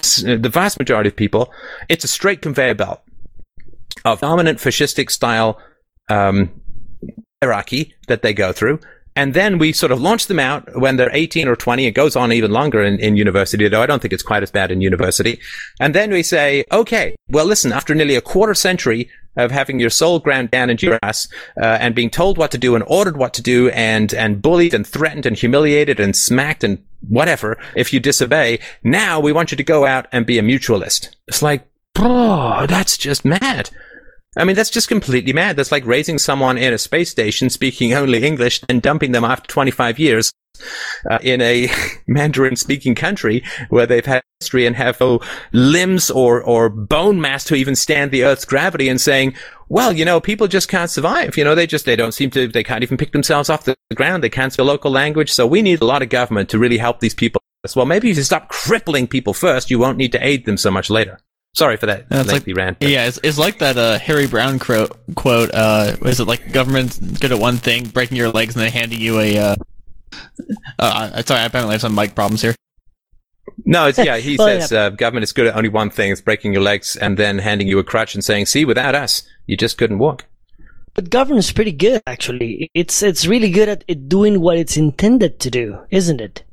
[SPEAKER 5] it's a straight conveyor belt of dominant fascistic style hierarchy that they go through. And then we sort of launch them out when they're 18 or 20. It goes on even longer in university, though I don't think it's quite as bad in university. And then we say, okay, well, listen, after nearly a quarter century of having your soul ground down into your ass, and being told what to do and ordered what to do and bullied and threatened and humiliated and smacked and whatever if you disobey, now we want you to go out and be a mutualist. It's like, bro, that's just mad. I mean, that's just completely mad. That's like raising someone in a space station speaking only English and dumping them after 25 years in a Mandarin-speaking country where they've had history and have no limbs or bone mass to even stand the Earth's gravity, and saying, well, people just can't survive. They can't even pick themselves off the ground. They can't speak a local language. So we need a lot of government to really help these people. Well, maybe if you stop crippling people first, you won't need to aid them so much later. Sorry for that lengthy rant.
[SPEAKER 2] Yeah, it's like that Harry Brown quote. Is it like government's good at one thing, breaking your legs, and then handing you a... sorry, I apparently have some mic problems here.
[SPEAKER 5] No, he says government is good at only one thing, it's breaking your legs and then handing you a crutch and saying, see, without us, you just couldn't walk.
[SPEAKER 3] But government's pretty good, actually. It's really good at it doing what it's intended to do, isn't it?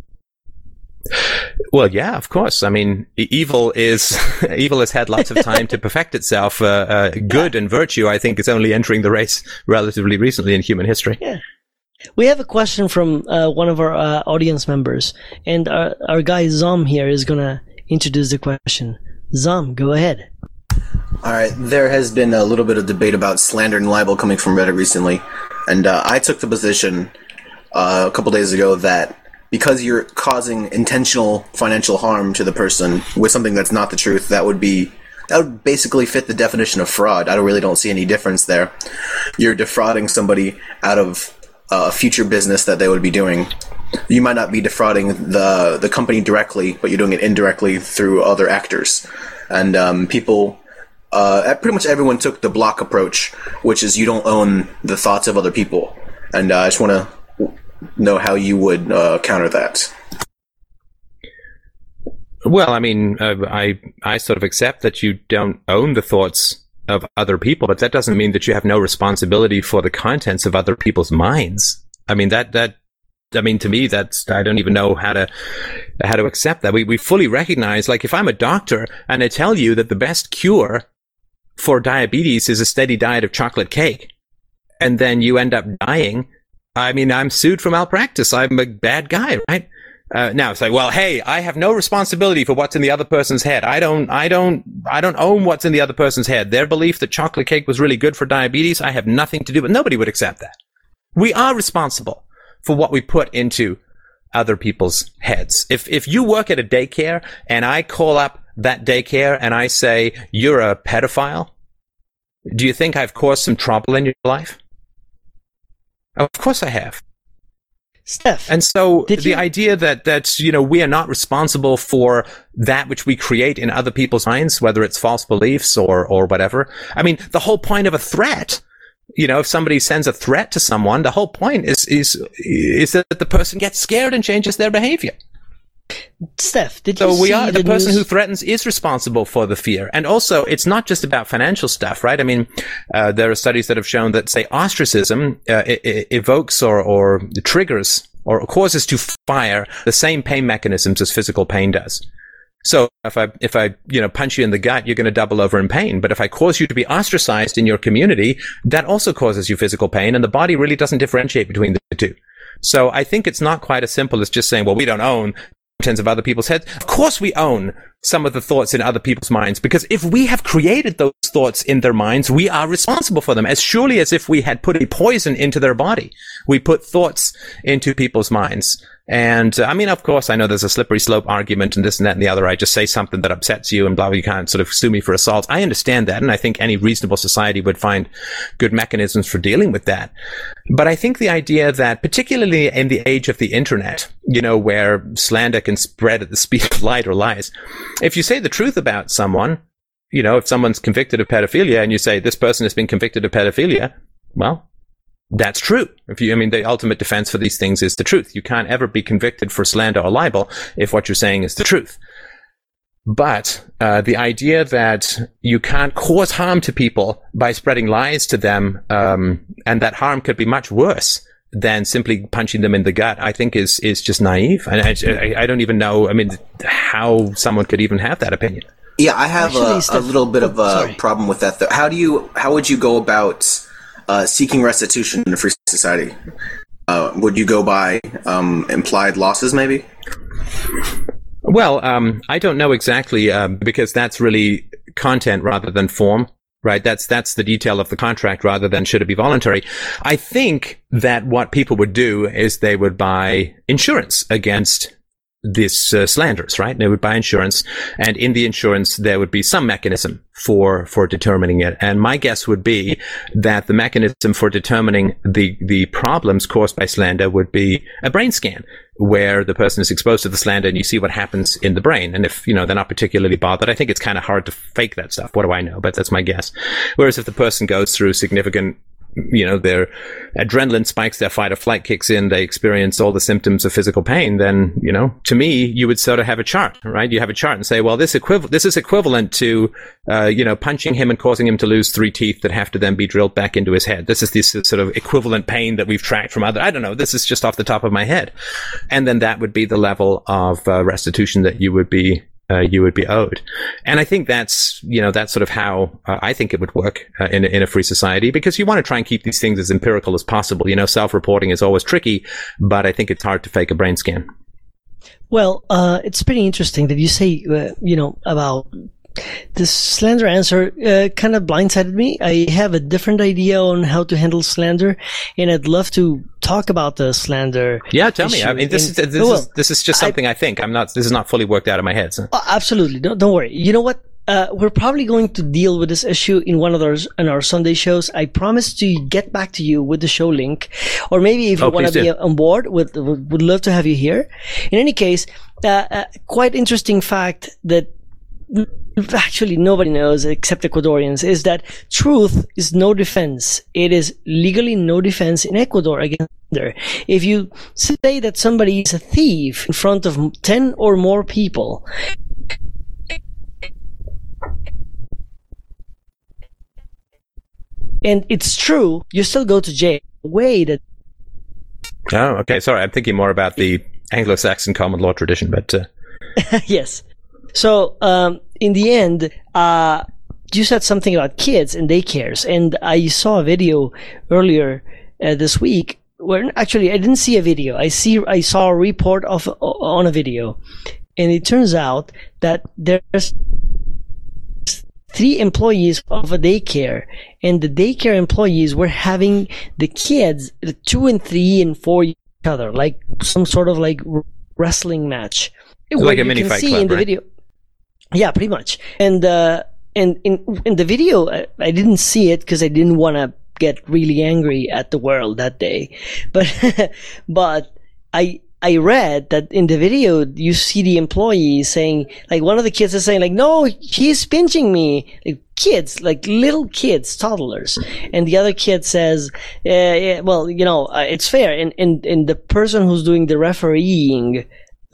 [SPEAKER 5] Well, yeah, of course. I mean, evil has had lots of time to perfect itself. Good and virtue, I think, is only entering the race relatively recently in human history.
[SPEAKER 3] Yeah. We have a question from one of our audience members, and our guy Zom here is going to introduce the question. Zom, go ahead.
[SPEAKER 4] All right. There has been a little bit of debate about slander and libel coming from Reddit recently, and I took the position a couple days ago that because you're causing intentional financial harm to the person with something that's not the truth, that would basically fit the definition of fraud. I really don't see any difference there. You're defrauding somebody out of future business that they would be doing. You might not be defrauding the company directly, but you're doing it indirectly through other actors. And people, pretty much everyone took the block approach, which is you don't own the thoughts of other people. And I just want to know how you would counter that.
[SPEAKER 5] Well, I mean, I sort of accept that you don't own the thoughts of other people, but that doesn't mean that you have no responsibility for the contents of other people's minds. I mean, to me, I don't even know how to accept that. We fully recognize, like, if I'm a doctor and I tell you that the best cure for diabetes is a steady diet of chocolate cake, and then you end up dying, I mean, I'm sued for malpractice. I'm a bad guy, right? Now it's like, well, hey, I have no responsibility for what's in the other person's head. I don't own what's in the other person's head. Their belief that chocolate cake was really good for diabetes, I have nothing to do with. Nobody would accept that. We are responsible for what we put into other people's heads. If you work at a daycare and I call up that daycare and I say, you're a pedophile, do you think I've caused some trouble in your life? Of course I have.
[SPEAKER 3] Steph.
[SPEAKER 5] And so the idea that we are not responsible for that which we create in other people's minds, whether it's false beliefs or whatever. I mean, the whole point of a threat, if somebody sends a threat to someone, the whole point is that the person gets scared and changes their behavior.
[SPEAKER 3] Steph, did you
[SPEAKER 5] So
[SPEAKER 3] see
[SPEAKER 5] the person
[SPEAKER 3] news?
[SPEAKER 5] who threatens is responsible for the fear. And also, it's not just about financial stuff, right? I mean, there are studies that have shown that, say, ostracism evokes or triggers or causes to fire the same pain mechanisms as physical pain does. So if I punch you in the gut, you're going to double over in pain. But if I cause you to be ostracized in your community, that also causes you physical pain, and the body really doesn't differentiate between the two. So I think it's not quite as simple as just saying, well, we don't own contents of other people's heads. Of course we own some of the thoughts in other people's minds, because if we have created those thoughts in their minds, we are responsible for them, as surely as if we had put a poison into their body. We put thoughts into people's minds. And I mean, of course, I know there's a slippery slope argument and this and that and the other. I just say something that upsets you and blah, blah, you can't sort of sue me for assault. I understand that. And I think any reasonable society would find good mechanisms for dealing with that. But I think the idea that, particularly in the age of the internet, where slander can spread at the speed of light or lies, if you say the truth about someone, if someone's convicted of pedophilia and you say this person has been convicted of pedophilia, well, that's true. The ultimate defense for these things is the truth. You can't ever be convicted for slander or libel if what you're saying is the truth. But the idea that you can't cause harm to people by spreading lies to them, and that harm could be much worse than simply punching them in the gut, I think is just naive. And I don't even know, how someone could even have that opinion.
[SPEAKER 4] Yeah, I have a little bit of a problem with that, though. How would you go about seeking restitution in a free society? Would you go by implied losses, maybe?
[SPEAKER 5] Well, I don't know exactly, because that's really content rather than form, right? That's the detail of the contract rather than should it be voluntary. I think that what people would do is they would buy insurance against this slanders, right? They would buy insurance, and in the insurance there would be some mechanism for determining it. And my guess would be that the mechanism for determining the problems caused by slander would be a brain scan, where the person is exposed to the slander and you see what happens in the brain. And if, they're not particularly bothered, I think it's kind of hard to fake that stuff. What do I know? But that's my guess. Whereas if the person goes through significant, their adrenaline spikes, their fight or flight kicks in, they experience all the symptoms of physical pain, then, to me, you would sort of have a chart, right? You have a chart and say, well, this is equivalent to, punching him and causing him to lose 3 teeth that have to then be drilled back into his head. This is this sort of equivalent pain that we've tracked from I don't know, this is just off the top of my head. And then that would be the level of restitution that you would be owed. And I think that's sort of how I think it would work in a free society, because you want to try and keep these things as empirical as possible. Self-reporting is always tricky, but I think it's hard to fake a brain scan.
[SPEAKER 3] Well, it's pretty interesting that you say, about this slander answer kind of blindsided me. I have a different idea on how to handle slander, and I'd love to talk about the slander.
[SPEAKER 5] Yeah, tell me. This is just something I think. This is not fully worked out in my head. So.
[SPEAKER 3] Oh, absolutely. Don't worry. You know what? We're probably going to deal with this issue in one of our Sunday shows. I promise to get back to you with the show link, or maybe if you want to be on board, would love to have you here. In any case, quite interesting fact that actually nobody knows except Ecuadorians is that truth is no defense. It is legally no defense in Ecuador against slander. If you say that somebody is a thief in front of 10 or more people, and it's true, you still go to jail.
[SPEAKER 5] Oh, okay. Sorry, I'm thinking more about the Anglo-Saxon common law tradition, but
[SPEAKER 3] yes. So, in the end, you said something about kids and daycares, and I saw a video earlier this week where actually I didn't see a video. I saw a report on a video, and it turns out that there's 3 employees of a daycare, and the daycare employees were having the kids, the 2 and 3 and 4 each other, like some sort of like wrestling match.
[SPEAKER 5] So like a mini fight club,
[SPEAKER 3] in the video. Yeah, pretty much. And in the video, I didn't see it because I didn't want to get really angry at the world that day. But I read that in the video you see the employees saying, like, one of the kids is saying, like, no, he's pinching me. Like, kids, like little kids, toddlers, and the other kid says, well, it's fair. And the person who's doing the refereeing,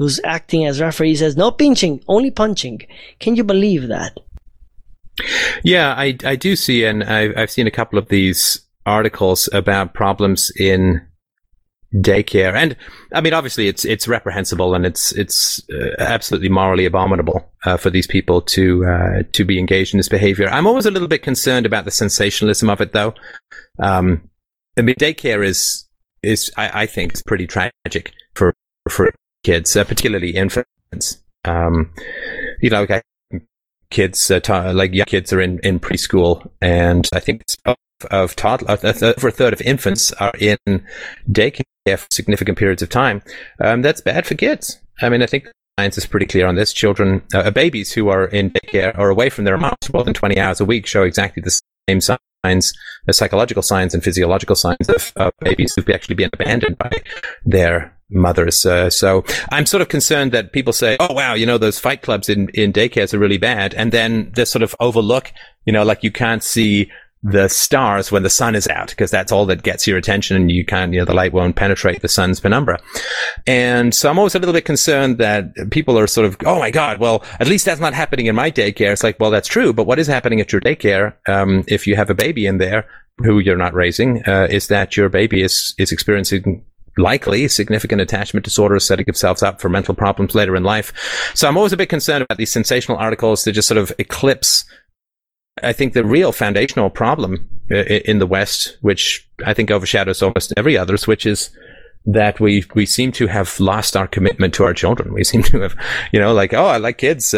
[SPEAKER 3] who's acting as referee, says no pinching, only punching. Can you believe that?
[SPEAKER 5] Yeah, I do see, and I've seen a couple of these articles about problems in daycare, and I mean, obviously, it's reprehensible and it's absolutely morally abominable for these people to be engaged in this behavior. I'm always a little bit concerned about the sensationalism of it, though. I mean, daycare is I think is pretty tragic for kids, particularly infants. You know, kids like young kids are in preschool, and I think of toddlers, over a third of infants are in daycare for significant periods of time. That's bad for kids. I mean, I think science is pretty clear on this. Children, babies who are in daycare or away from their moms for more than 20 hours a week show exactly the same signs, the psychological signs and physiological signs of babies who've actually been abandoned by their mothers. So I'm sort of concerned that people say, oh, wow, you know, those fight clubs in daycares are really bad. And then they sort of overlook, you know, like you can't see the stars when the sun is out, because that's all that gets your attention, and you can't, you know, the light won't penetrate the sun's penumbra. And so I'm always a little bit concerned that people are sort of, oh my God, well, at least that's not happening in my daycare. It's like, well, that's true, but what is happening at your daycare, if you have a baby in there who you're not raising, is that your baby is experiencing likely significant attachment disorders, setting themselves up for mental problems later in life. So I'm always a bit concerned about these sensational articles that just sort of eclipse, I think, the real foundational problem in the West, which I think overshadows almost every others, which is that we seem to have lost our commitment to our children. We seem to have, you know, like, oh, I like kids,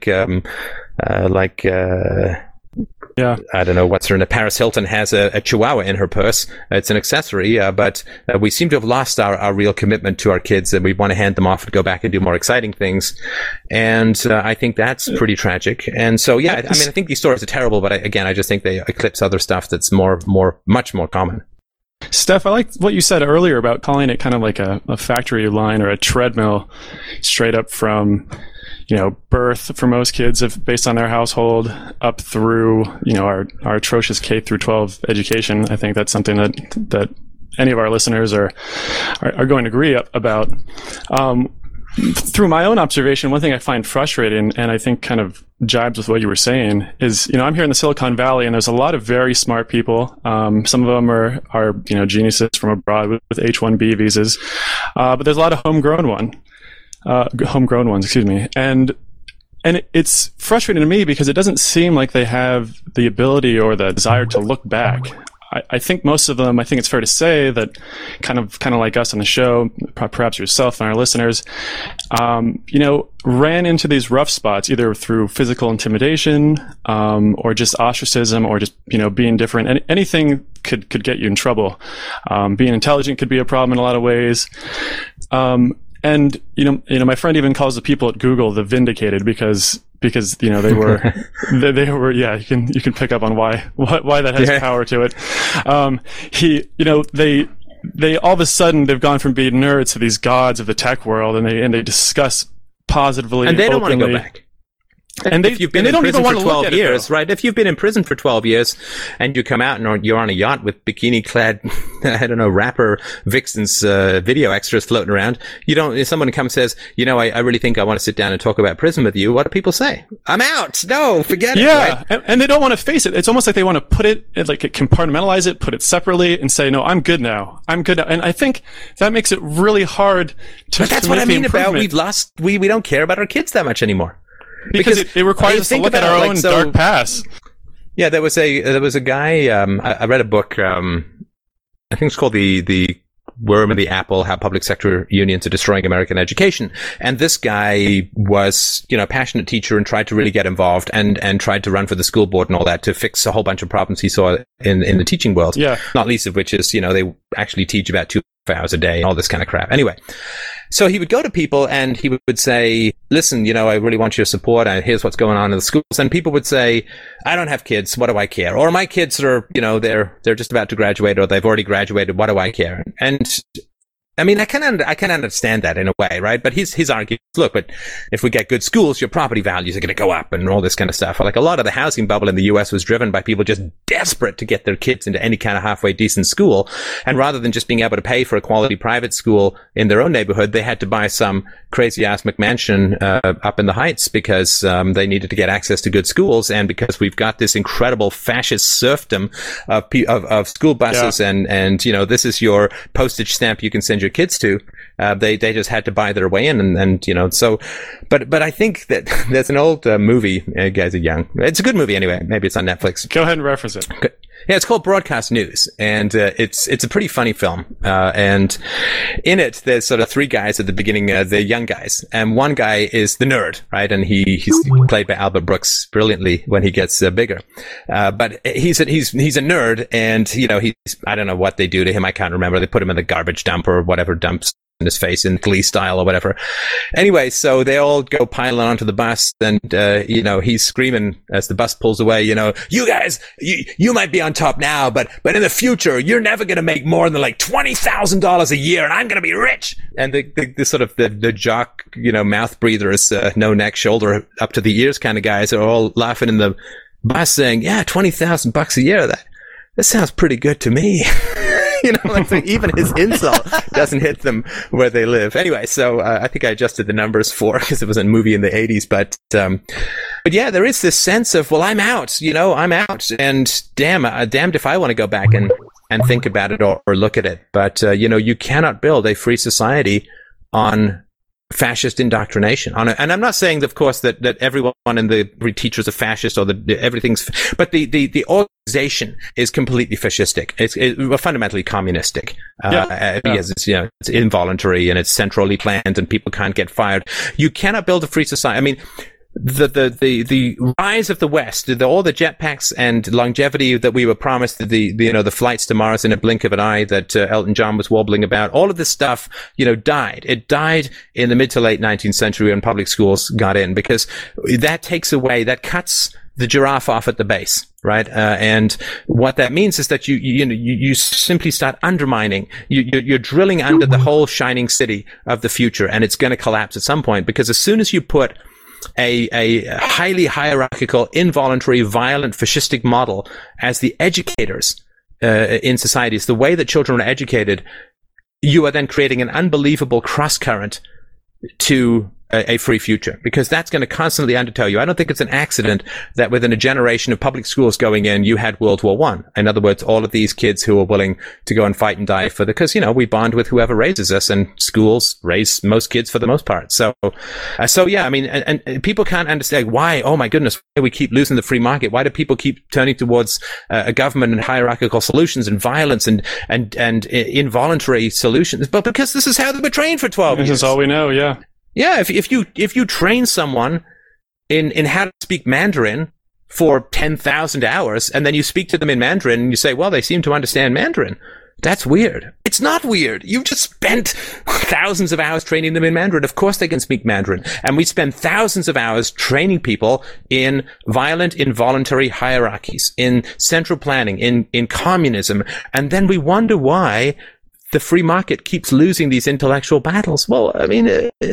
[SPEAKER 5] yeah. I don't know what's her name. Paris Hilton has a Chihuahua in her purse. It's an accessory, but we seem to have lost our real commitment to our kids, and we want to hand them off and go back and do more exciting things. And I think that's pretty tragic. And so, yeah, I mean, I think these stories are terrible, but I just think they eclipse other stuff that's much more common.
[SPEAKER 1] Steph, I like what you said earlier about calling it kind of like a factory line or a treadmill straight up from, you know, birth for most kids, based on their household, up through, you know, our atrocious K through 12 education. I think that's something that any of our listeners are going to agree about. Through my own observation, one thing I find frustrating, and I think kind of jibes with what you were saying, is, you know, I'm here in the Silicon Valley, and there's a lot of very smart people. Some of them are you know, geniuses from abroad with H-1B visas, but there's a lot of homegrown ones, excuse me. And it's frustrating to me because it doesn't seem like they have the ability or the desire to look back. I think most of them, I think it's fair to say that kind of like us on the show, perhaps yourself and our listeners, you know, ran into these rough spots either through physical intimidation, or just ostracism, or just, you know, being different. Anything could get you in trouble. Being intelligent could be a problem in a lot of ways. And you know, my friend even calls the people at Google the vindicated because you know, they were yeah, you can pick up on why that has power to it. You know, they all of a sudden they've gone from being nerds to these gods of the tech world, and they discuss positively,
[SPEAKER 5] and they don't
[SPEAKER 1] openly.
[SPEAKER 5] want to go back.
[SPEAKER 1] And
[SPEAKER 5] if you've been in prison for 12 years, right? If you've been in prison for 12 years and you come out and you're on a yacht with bikini-clad, I don't know, rapper vixens, video extras floating around, if someone comes and says, you know, I really think I want to sit down and talk about prison with you, what do people say? I'm out! No, forget it!
[SPEAKER 1] Yeah,
[SPEAKER 5] right?
[SPEAKER 1] and they don't want to face it. It's almost like they want to put it, like compartmentalize it, put it separately, and say, no, I'm good now. I'm good now. And I think that makes it really hard to
[SPEAKER 5] But that's
[SPEAKER 1] to
[SPEAKER 5] what
[SPEAKER 1] make
[SPEAKER 5] I
[SPEAKER 1] the
[SPEAKER 5] mean about
[SPEAKER 1] improvement.
[SPEAKER 5] we don't care about our kids that much anymore.
[SPEAKER 1] Because it requires us to look at our own dark past.
[SPEAKER 5] Yeah, there was a guy. I read a book. I think it's called the Worm and the Apple: How Public Sector Unions Are Destroying American Education. And this guy was, you know, a passionate teacher and tried to really get involved and tried to run for the school board and all that to fix a whole bunch of problems he saw in the teaching world. Yeah, not least of which is, you know, they actually teach about 2 hours a day and all this kind of crap. Anyway. So he would go to people and he would say, listen, you know, I really want your support. Here's what's going on in the schools. And people would say, I don't have kids. What do I care? Or my kids are, you know, they're just about to graduate, or they've already graduated. What do I care? And I mean, I can understand that in a way, right? But his argument, look, but if we get good schools, your property values are going to go up and all this kind of stuff. Like a lot of the housing bubble in the US was driven by people just desperate to get their kids into any kind of halfway decent school. And rather than just being able to pay for a quality private school in their own neighborhood, they had to buy some crazy ass McMansion up in the Heights because they needed to get access to good schools, and because we've got this incredible fascist serfdom of school buses, and you know, this is your postage stamp you can send your kids to. They just had to buy their way in, and you know, so. But I think that there's an old movie. You guys are young. It's a good movie anyway. Maybe it's on Netflix.
[SPEAKER 1] Go ahead and reference it.
[SPEAKER 5] Okay. Yeah, it's called Broadcast News, and it's a pretty funny film. And in it, there's sort of three guys at the beginning, the young guys, and one guy is the nerd, right? And he's played by Albert Brooks brilliantly when he gets bigger. But he's a nerd, and you know, I don't know what they do to him. I can't remember. They put him in the garbage dump or whatever dumps in his face in Glee style or whatever. Anyway, so they all go piling onto the bus, and you know, he's screaming as the bus pulls away, you know, you guys, you might be on top now, but in the future, you're never going to make more than like $20,000 a year, and I'm going to be rich. And the sort of the jock, you know, mouth breathers, no neck, shoulder up to the ears kind of guys are all laughing in the bus saying, yeah, $20,000 a year. That sounds pretty good to me. You know, like, so even his insult doesn't hit them where they live. Anyway, so I think I adjusted the numbers because it was a movie in the 80s. But yeah, there is this sense of, well, I'm out. You know, I'm out, and damned if I want to go back and think about it or look at it. But you know, you cannot build a free society on fascist indoctrination. And I'm not saying, of course, that everyone in the teachers are fascist or that everything's, but the organization is completely fascistic. It's fundamentally communistic. Because it's, you know, it's involuntary and it's centrally planned and people can't get fired. You cannot build a free society. I mean, the rise of the West, all the jetpacks and longevity that we were promised, the flights to Mars in a blink of an eye that Elton John was wobbling about, all of this stuff, you know, died. It died in the mid to late 19th century when public schools got in, because that cuts the giraffe off at the base, right? And what that means is that you simply start undermining. You're drilling under the whole shining city of the future, and it's going to collapse at some point, because as soon as you put a highly hierarchical, involuntary, violent, fascistic model as the educators in societies, the way that children are educated, you are then creating an unbelievable cross-current to a free future, because that's going to constantly undertow you. I don't think it's an accident that within a generation of public schools going in, you had World War I. In other words, all of these kids who are willing to go and fight and die because, you know, we bond with whoever raises us, and schools raise most kids for the most part. So yeah, I mean, and people can't understand why, oh my goodness, why do we keep losing the free market? Why do people keep turning towards a government and hierarchical solutions and violence and involuntary solutions? But because this is how they were trained for 12 years.
[SPEAKER 1] This is all we know, yeah.
[SPEAKER 5] Yeah, if you train someone in how to speak Mandarin for 10,000 hours, and then you speak to them in Mandarin and you say, well, they seem to understand Mandarin, that's weird. It's not weird. You just spent thousands of hours training them in Mandarin. Of course they can speak Mandarin. And we spend thousands of hours training people in violent, involuntary hierarchies, in central planning, in communism. And then we wonder why the free market keeps losing these intellectual battles. Well, I mean,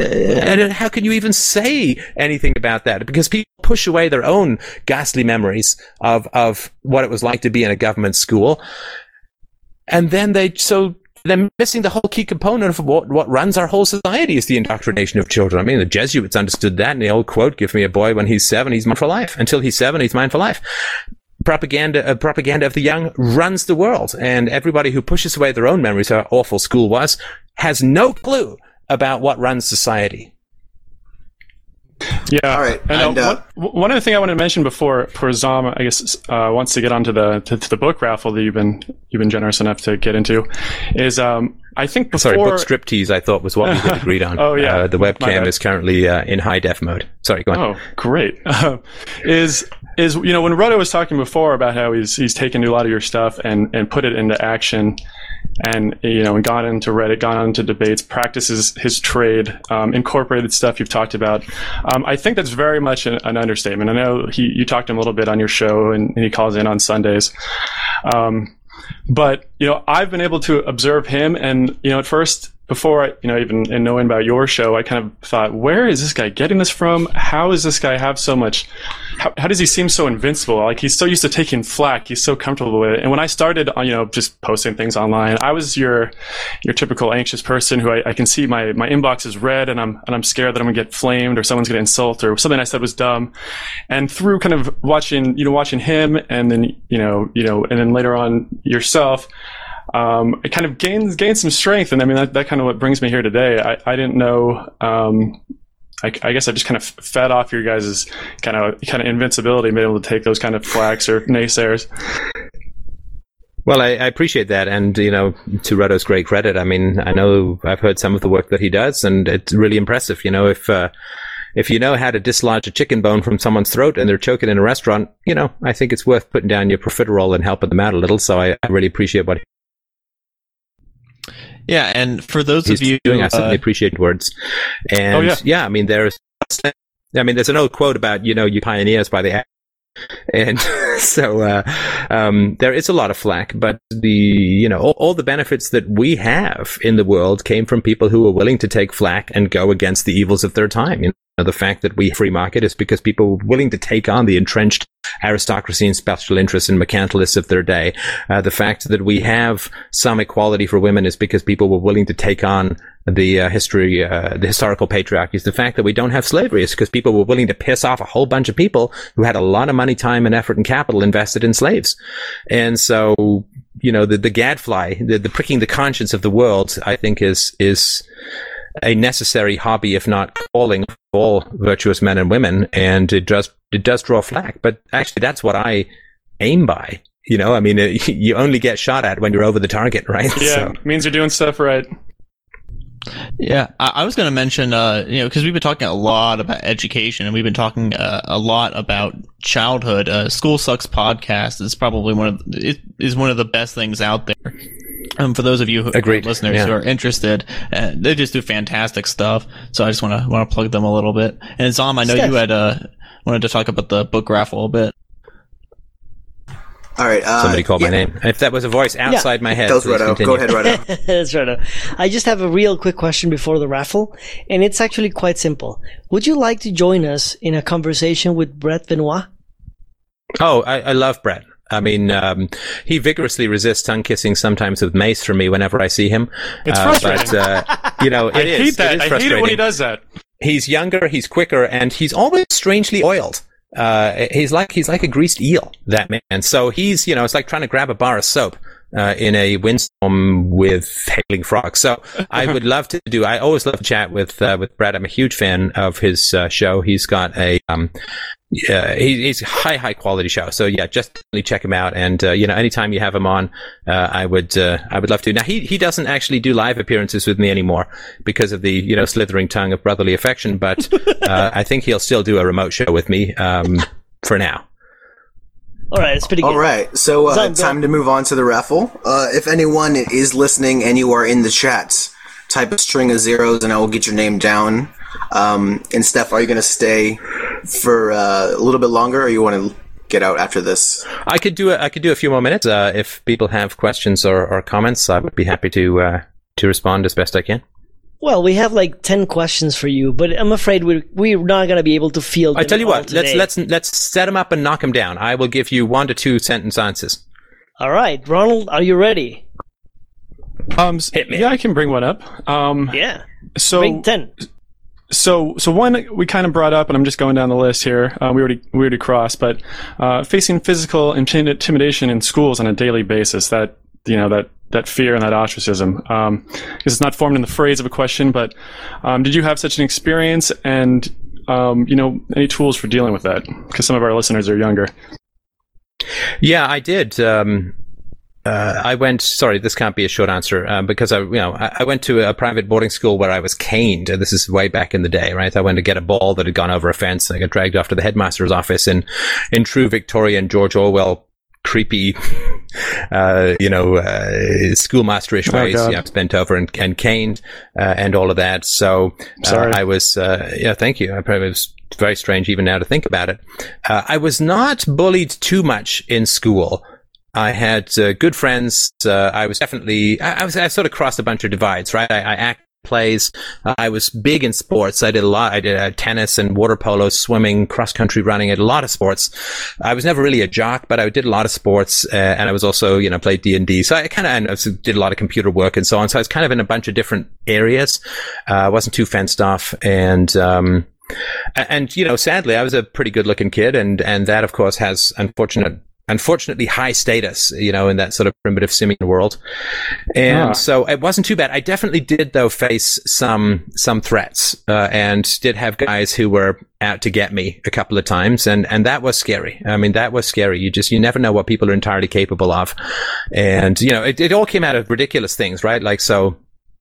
[SPEAKER 5] how can you even say anything about that? Because people push away their own ghastly memories of what it was like to be in a government school. And then they're missing the whole key component of what runs our whole society is the indoctrination of children. I mean, the Jesuits understood that in the old quote, give me a boy when he's 7, he's mine for life. Until he's 7, he's mine for life. Propaganda of the young runs the world, and everybody who pushes away their own memories of how awful school was has no clue about what runs society.
[SPEAKER 1] Yeah.
[SPEAKER 4] All right.
[SPEAKER 1] And one other thing I wanted to mention before Zom, I guess, wants to get onto the book raffle that you've been generous enough to get into, is I think before...
[SPEAKER 5] Sorry, book striptease I thought was what we had agreed on.
[SPEAKER 1] Oh yeah.
[SPEAKER 5] The webcam is currently in high def mode. Sorry, go on.
[SPEAKER 1] Oh, great. Is you know, when Roto was talking before about how he's taken a lot of your stuff and put it into action, and you know, and gone into Reddit, gone into debates, practices his trade, incorporated stuff you've talked about. I think that's very much an understatement. I know you talked to him a little bit on your show, and he calls in on Sundays. But you know, I've been able to observe him, and you know, at first before even knowing about your show, I kind of thought, where is this guy getting this from? How does this guy have so much? How does he seem so invincible? Like, he's so used to taking flack. He's so comfortable with it. And when I started, just posting things online, I was your typical anxious person who I can see my inbox is red, and I'm scared that I'm gonna get flamed or someone's gonna insult or something I said was dumb. And through kind of watching him, and then and then later on yourself. It kind of gained some strength, and I mean that kind of what brings me here today. I didn't know. I guess I just kind of fed off your guys' kind of invincibility, being able to take those kind of flaks or naysayers.
[SPEAKER 5] Well, I appreciate that, and to Roto's great credit, I mean, I know I've heard some of the work that he does, and it's really impressive. If you know how to dislodge a chicken bone from someone's throat and they're choking in a restaurant, I think it's worth putting down your profiterole and helping them out a little. So I really appreciate what.
[SPEAKER 2] Yeah, and for those of you
[SPEAKER 5] doing, I certainly appreciate words. And I mean, there's an old quote about you pioneers by the. And so there is a lot of flack, but all the benefits that we have in the world came from people who were willing to take flack and go against the evils of their time. The fact that we free market is because people were willing to take on the entrenched aristocracy and special interests and mercantilists of their day. The fact that we have some equality for women is because people were willing to take on the historical patriarchies. The fact that we don't have slavery is because people were willing to piss off a whole bunch of people who had a lot of money, time, and effort and capital invested in slaves. And so, the gadfly, the pricking the conscience of the world, I think is a necessary hobby, if not calling, for all virtuous men and women, and it does draw flack. But actually, that's what I aim by. I mean, you only get shot at when you're over the target, right?
[SPEAKER 1] Yeah, so. It means you're doing stuff right.
[SPEAKER 2] Yeah, I was going to mention, because we've been talking a lot about education, and we've been talking a lot about childhood. School Sucks podcast is probably one of the best things out there. For those of you listeners who are interested, they just do fantastic stuff. So I just want to plug them a little bit. And Zom, I know you had wanted to talk about the book raffle a bit.
[SPEAKER 4] All right.
[SPEAKER 5] Somebody called my name. If that was a voice outside my head,
[SPEAKER 4] that was Roto. Go ahead, Roto.
[SPEAKER 3] That's Roto. I just have a real quick question before the raffle, and it's actually quite simple. Would you like to join us in a conversation with Brett Benoit?
[SPEAKER 5] Oh, I love Brett. I mean, he vigorously resists tongue kissing sometimes with Mace for me whenever I see him.
[SPEAKER 1] It's frustrating.
[SPEAKER 5] But,
[SPEAKER 1] I hate that. I hate it when he does that.
[SPEAKER 5] He's younger, he's quicker, and he's always strangely oiled. He's like a greased eel, that man. So he's, it's like trying to grab a bar of soap. In a windstorm with hailing frogs. So I would love to I always love to chat with Brad. I'm a huge fan of his show. He's got he's a high quality show. So yeah, just definitely check him out. And, anytime you have him on, I would love to. Now he doesn't actually do live appearances with me anymore because of the, slithering tongue of brotherly affection. But, I think he'll still do a remote show with me, for now.
[SPEAKER 3] All right, it's pretty good.
[SPEAKER 4] All right, so time to move on to the raffle. If anyone is listening and you are in the chat, type a string of zeros and I will get your name down. And Steph, are you going to stay for a little bit longer, or you want to get out after this?
[SPEAKER 5] I could do a few more minutes. If people have questions or comments, I would be happy to respond as best I can.
[SPEAKER 3] Well, we have like 10 questions for you, but I'm afraid we're not going to be able to field them.
[SPEAKER 5] I tell you what,
[SPEAKER 3] today.
[SPEAKER 5] let's set them up and knock them down. I will give you 1 to 2 sentence answers.
[SPEAKER 3] All right, Ronald, are you ready?
[SPEAKER 5] Hit me.
[SPEAKER 1] Yeah, I can bring one up.
[SPEAKER 3] Yeah.
[SPEAKER 1] So
[SPEAKER 3] bring 10.
[SPEAKER 1] So one we kind of brought up, and I'm just going down the list here. We already crossed, but facing physical intimidation in schools on a daily basis. That fear and that ostracism. Because it's not formed in the phrase of a question, but did you have such an experience, and any tools for dealing with that? Because some of our listeners are younger.
[SPEAKER 5] Yeah, I did. I went. Sorry, this can't be a short answer because I went to a private boarding school where I was caned. This is way back in the day, right? I went to get a ball that had gone over a fence. I got dragged off to the headmaster's office in true Victorian George Orwell creepy, schoolmasterish ways. Yeah, bent over and caned and all of that. So I was. Thank you. It was very strange even now to think about it. I was not bullied too much in school. I had good friends. I was definitely, I sort of crossed a bunch of divides, right? I acted plays. I was big in sports. I did a lot. I did tennis and water polo, swimming, cross country running. I did a lot of sports. I was never really a jock, but I did a lot of sports. And I was also, played D&D. So I kind of did a lot of computer work and so on. So I was kind of in a bunch of different areas. I wasn't too fenced off. And sadly, I was a pretty good looking kid. And that, of course, has unfortunately high status, in that sort of primitive simian world. And so it wasn't too bad. I definitely did, though, face some threats, and did have guys who were out to get me a couple of times. And that was scary. I mean, that was scary. You never know what people are entirely capable of. And, it all came out of ridiculous things, right? Like, so,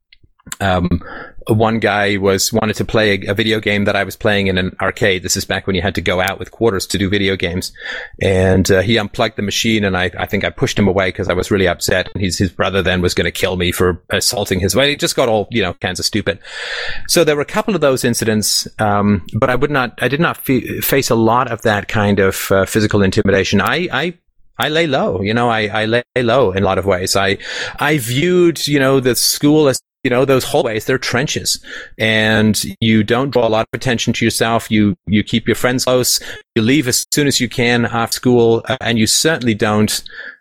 [SPEAKER 5] one guy wanted to play a video game that I was playing in an arcade. This is back when you had to go out with quarters to do video games. And he unplugged the machine, and I think I pushed him away because I was really upset. And his brother then was going to kill me for assaulting his wife. It just got all, kinds of stupid. So there were a couple of those incidents, but I did not face a lot of that kind of physical intimidation. I lay low, I lay low in a lot of ways. I viewed, the school as, those hallways, they're trenches, and you don't draw a lot of attention to yourself. You keep your friends close. You leave as soon as you can after school, and you certainly don't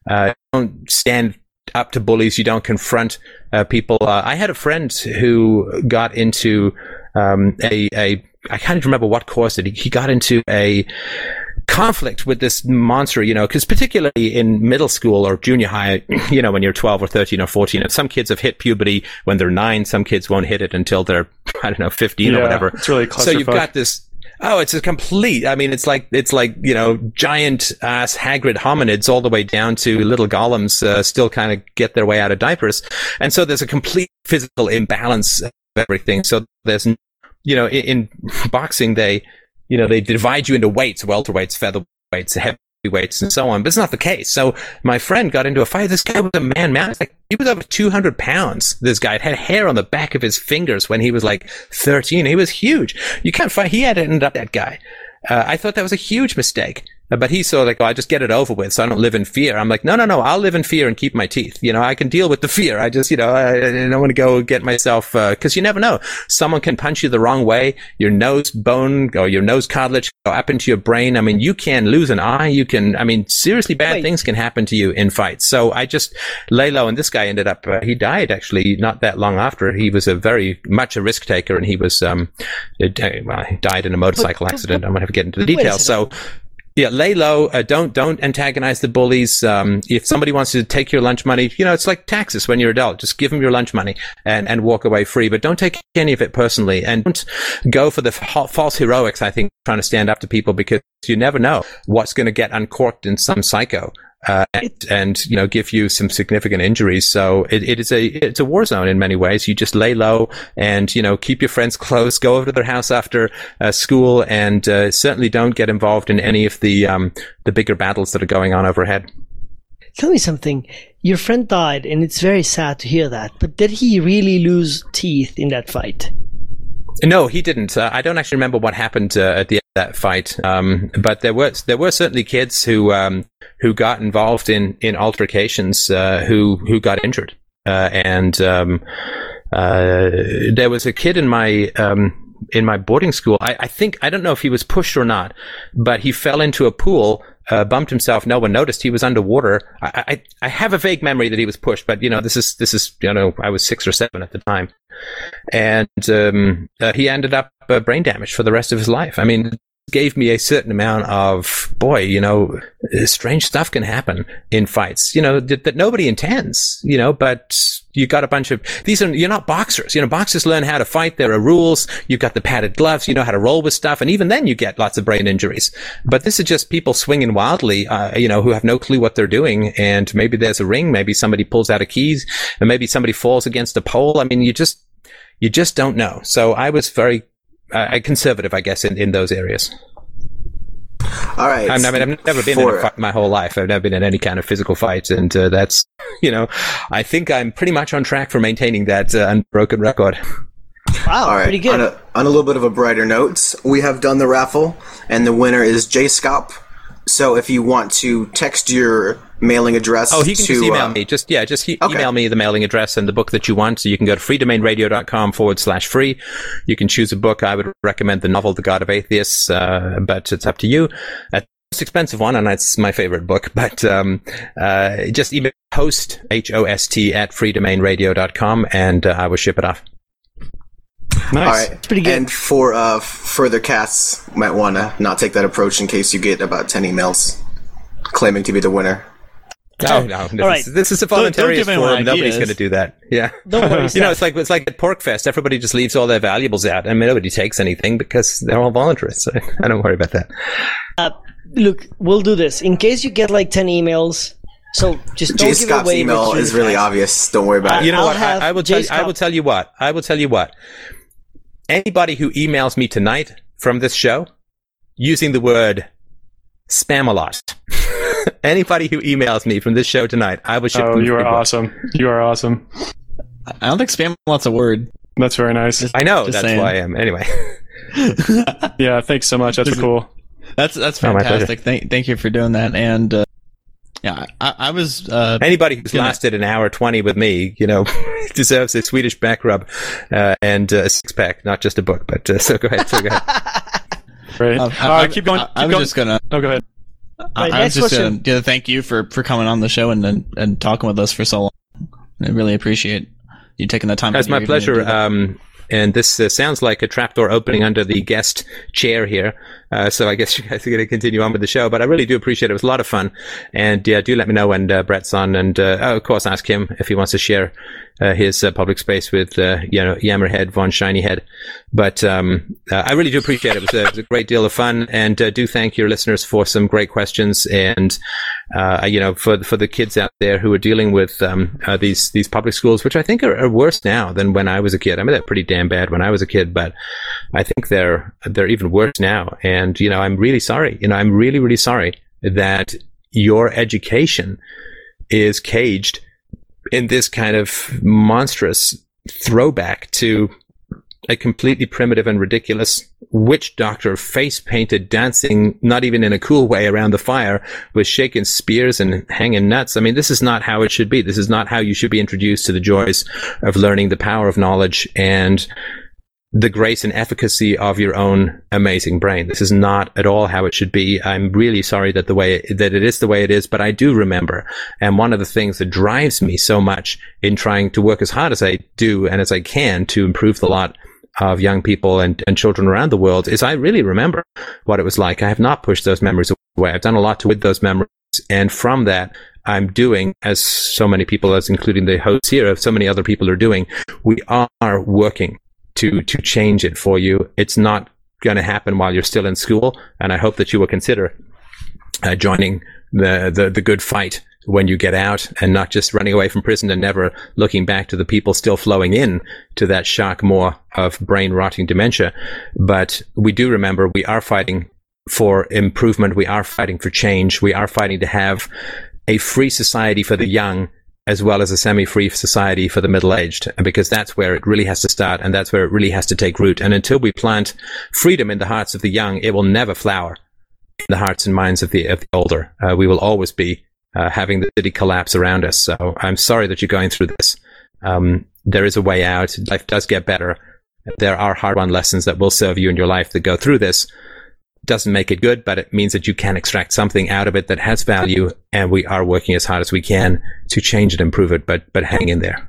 [SPEAKER 5] stand up to bullies. You don't confront people. I had a friend who got into I can't remember what caused it. He got into a conflict with this monster, because particularly in middle school or junior high, when you're 12 or 13 or 14, and some kids have hit puberty when they're 9, some kids won't hit it until they're, 15 or whatever.
[SPEAKER 1] It's really clusterfuck.
[SPEAKER 5] So you've got this, it's a complete, it's like, giant ass Hagrid hominids all the way down to little golems, still kind of get their way out of diapers. And so there's a complete physical imbalance of everything. So there's, in boxing, they divide you into weights, welterweights, featherweights, heavyweights, and so on. But it's not the case. So my friend got into a fight. This guy was a man. He was over 200 pounds. This guy had hair on the back of his fingers when he was like 13. He was huge. You can't fight. He had ended up that guy. I thought that was a huge mistake. But he's sort of like, I just get it over with, so I don't live in fear. I'm like, no, I'll live in fear and keep my teeth. I can deal with the fear. I just, I don't want to go get myself, cause you never know. Someone can punch you the wrong way. Your nose bone or your nose cartilage go up into your brain. You can lose an eye. Seriously bad things can happen to you in fights. So I just lay low, and this guy ended up, he died actually not that long after. He was very much a risk taker, and he was, he died in a motorcycle accident. I'm going to have to get into the details. So, yeah, lay low. Don't antagonize the bullies. If somebody wants to take your lunch money, it's like taxes when you're adult. Just give them your lunch money and walk away free. But don't take any of it personally, and don't go for the false heroics. I think trying to stand up to people, because you never know what's going to get uncorked in some psycho. And give you some significant injuries. So it's a war zone in many ways. You just lay low and, keep your friends close, go over to their house after school, and certainly don't get involved in any of the bigger battles that are going on overhead.
[SPEAKER 3] Tell me something. Your friend died, and it's very sad to hear that, but did he really lose teeth in that fight?
[SPEAKER 5] No, he didn't. I don't actually remember what happened at the end of that fight. But there were certainly kids who got involved in altercations, who got injured. And there was a kid in my boarding school. I think, I don't know if he was pushed or not, but he fell into a pool, bumped himself. No one noticed. He was underwater. I have a vague memory that he was pushed, but this is I was 6 or 7 at the time. And he ended up brain damaged for the rest of his life. Gave me a certain amount of, strange stuff can happen in fights, that nobody intends, but you got a bunch of, you're not boxers. Boxers learn how to fight. There are rules. You've got the padded gloves. You know how to roll with stuff. And even then you get lots of brain injuries. But this is just people swinging wildly, who have no clue what they're doing. And maybe there's a ring. Maybe somebody pulls out a keys, and maybe somebody falls against a pole. You just don't know. So I was very conservative, I guess, in those areas.
[SPEAKER 4] All right.
[SPEAKER 5] I've never been in a fight my whole life. I've never been in any kind of physical fight, and that's, I think I'm pretty much on track for maintaining that unbroken record.
[SPEAKER 3] Wow,
[SPEAKER 4] all right.
[SPEAKER 3] Pretty good.
[SPEAKER 4] On a little bit of a brighter note, we have done the raffle, and the winner is J. Scop. So if you want to text your mailing address
[SPEAKER 5] he can just email me. Just email me the mailing address and the book that you want. So you can go to freedomainradio.com/free. You can choose a book. I would recommend the novel The God of Atheists, but it's up to you. It's the most expensive one, and that's my favorite book. But just email host, HOST, at freedomainradio.com, and I will ship it off.
[SPEAKER 1] Nice.
[SPEAKER 4] All right.
[SPEAKER 3] It's pretty good.
[SPEAKER 4] And for further casts, might want to not take that approach in case you get about 10 emails claiming to be the winner.
[SPEAKER 5] No,
[SPEAKER 3] right.
[SPEAKER 5] this is a voluntary
[SPEAKER 2] Don't give anyone
[SPEAKER 5] forum. Nobody's
[SPEAKER 2] ideas.
[SPEAKER 5] going to do that. Yeah.
[SPEAKER 3] Don't worry,
[SPEAKER 5] You know,
[SPEAKER 3] Steph.
[SPEAKER 5] it's like at Porkfest. Everybody just leaves all their valuables out. I mean, nobody takes anything because they're all voluntary. So I don't worry about that.
[SPEAKER 3] Look, we'll do this. In case you get like 10 emails, so just don't
[SPEAKER 4] J.
[SPEAKER 3] give
[SPEAKER 4] Scott's
[SPEAKER 3] away
[SPEAKER 4] email
[SPEAKER 3] what's
[SPEAKER 4] is really
[SPEAKER 3] fast.
[SPEAKER 4] obvious. Don't worry about it.
[SPEAKER 5] You know
[SPEAKER 3] I'll
[SPEAKER 5] what?
[SPEAKER 3] have
[SPEAKER 5] I will
[SPEAKER 3] J.
[SPEAKER 5] tell you what. Anybody who emails me tonight from this show using the word Spamalot. Anybody who emails me from this show tonight, I will ship
[SPEAKER 1] Oh,
[SPEAKER 5] them
[SPEAKER 1] you
[SPEAKER 5] free
[SPEAKER 1] are
[SPEAKER 5] book.
[SPEAKER 1] awesome. You are awesome.
[SPEAKER 2] I don't think spam lots of word.
[SPEAKER 1] That's very nice.
[SPEAKER 5] I know,
[SPEAKER 2] Just
[SPEAKER 5] that's
[SPEAKER 2] saying.
[SPEAKER 5] why I am. Anyway.
[SPEAKER 1] Yeah, thanks so much. That's cool.
[SPEAKER 2] That's
[SPEAKER 5] Oh, my pleasure.
[SPEAKER 2] fantastic. Thank you for doing that. And yeah, I was
[SPEAKER 5] Anybody who's lasted an hour 20 with me, you know, deserves a Swedish back rub and a six-pack, not just a book. But so go ahead.
[SPEAKER 1] Great. All right, keep going.
[SPEAKER 2] I was just gonna.
[SPEAKER 1] Oh, go ahead.
[SPEAKER 3] Right,
[SPEAKER 2] I was
[SPEAKER 3] next
[SPEAKER 2] just
[SPEAKER 3] question.
[SPEAKER 2] gonna thank you for coming on the show and talking with us for so long. I really appreciate you taking the time.
[SPEAKER 5] That's
[SPEAKER 2] out of
[SPEAKER 5] my
[SPEAKER 2] your evening to
[SPEAKER 5] pleasure.
[SPEAKER 2] do that.
[SPEAKER 5] And this sounds like a trapdoor opening under the guest chair here. So I guess you guys are going to continue on with the show. But I really do appreciate it. It was a lot of fun. And yeah, do let me know when Brett's on. And of course, ask him if he wants to share his public space with Yammerhead von Shinyhead. But I really do appreciate it. It was a great deal of fun. And do thank your listeners for some great questions. And for the kids out there who are dealing with these public schools, which I think are worse now than when I was a kid. I mean, they're pretty damn bad when I was a kid, but I think they're even worse now. And I'm really sorry. I'm really, really sorry that your education is caged in this kind of monstrous throwback to a completely primitive and ridiculous witch doctor face painted dancing, not even in a cool way, around the fire with shaking spears and hanging nuts. I mean, this is not how it should be. This is not how you should be introduced to the joys of learning, the power of knowledge, and the grace and efficacy of your own amazing brain. This is not at all how it should be. I'm really sorry that it is the way it is, but I do remember. And one of the things that drives me so much in trying to work as hard as I do and as I can to improve the lot of young people and children around the world is I really remember what it was like. I have not pushed those memories away. I've done a lot with those memories. And from that, I'm doing, as so many people, as including the hosts here, so many other people are doing, we are working to change it for you. It's not going to happen while you're still in school. And I hope that you will consider joining the good fight when you get out, and not just running away from prison and never looking back to the people still flowing in to that shark maw of brain rotting dementia. But we do remember we are fighting for improvement. We are fighting for change. We are fighting to have a free society for the young, as well as a semi-free society for the middle-aged, because that's where it really has to start, and that's where it really has to take root. And until we plant freedom in the hearts of the young, it will never flower in the hearts and minds of the older. We will always be having the city collapse around us. So I'm sorry that you're going through this. There is a way out. Life does get better. There are hard-won lessons that will serve you in your life that go through this. Doesn't make it good, but it means that you can extract something out of it that has value, and we are working as hard as we can to change it, improve it, but hang in there.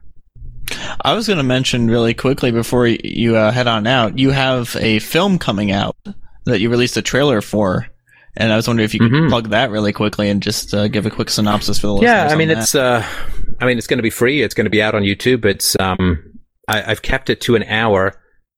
[SPEAKER 2] I was going to mention really quickly before you head on out, you have a film coming out that you released a trailer for, and I was wondering if you could plug that really quickly and just give a quick synopsis for the listeners.
[SPEAKER 5] Yeah, I mean,
[SPEAKER 2] on that.
[SPEAKER 5] it's going to be free. It's going to be out on YouTube. It's I've kept it to an hour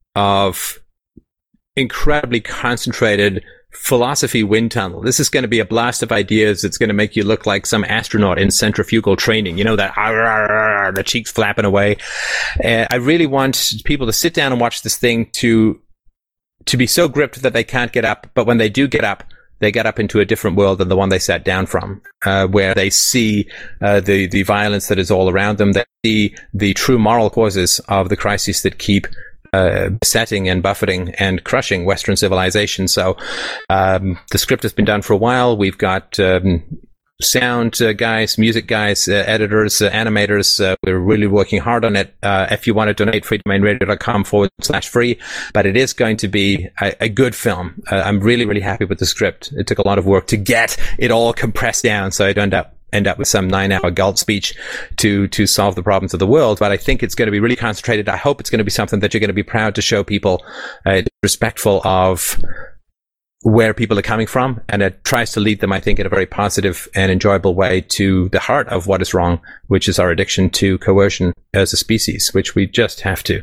[SPEAKER 5] of incredibly concentrated philosophy wind tunnel. This is going to be a blast of ideas. It's going to make you look like some astronaut in centrifugal training. You know, that the cheeks flapping away. I really want people to sit down and watch this thing to be so gripped that they can't get up. But when they do get up, they get up into a different world than the one they sat down from, where they see the violence that is all around them. They see the true moral causes of the crises that keep besetting and buffeting and crushing Western civilization. So the script has been done for a while. We've got sound guys, music guys, editors, animators. We're really working hard on it. If you want to donate, freedomainradio.com/free. But it is going to be a good film. I'm really, really happy with the script. It took a lot of work to get it all compressed down, so I don't end up with some 9-hour galt speech to solve the problems of the world. But I think it's going to be really concentrated. I hope it's going to be something that you're going to be proud to show people, respectful of where people are coming from, and it tries to lead them, I think, in a very positive and enjoyable way to the heart of what is wrong, which is our addiction to coercion as a species, which we just have to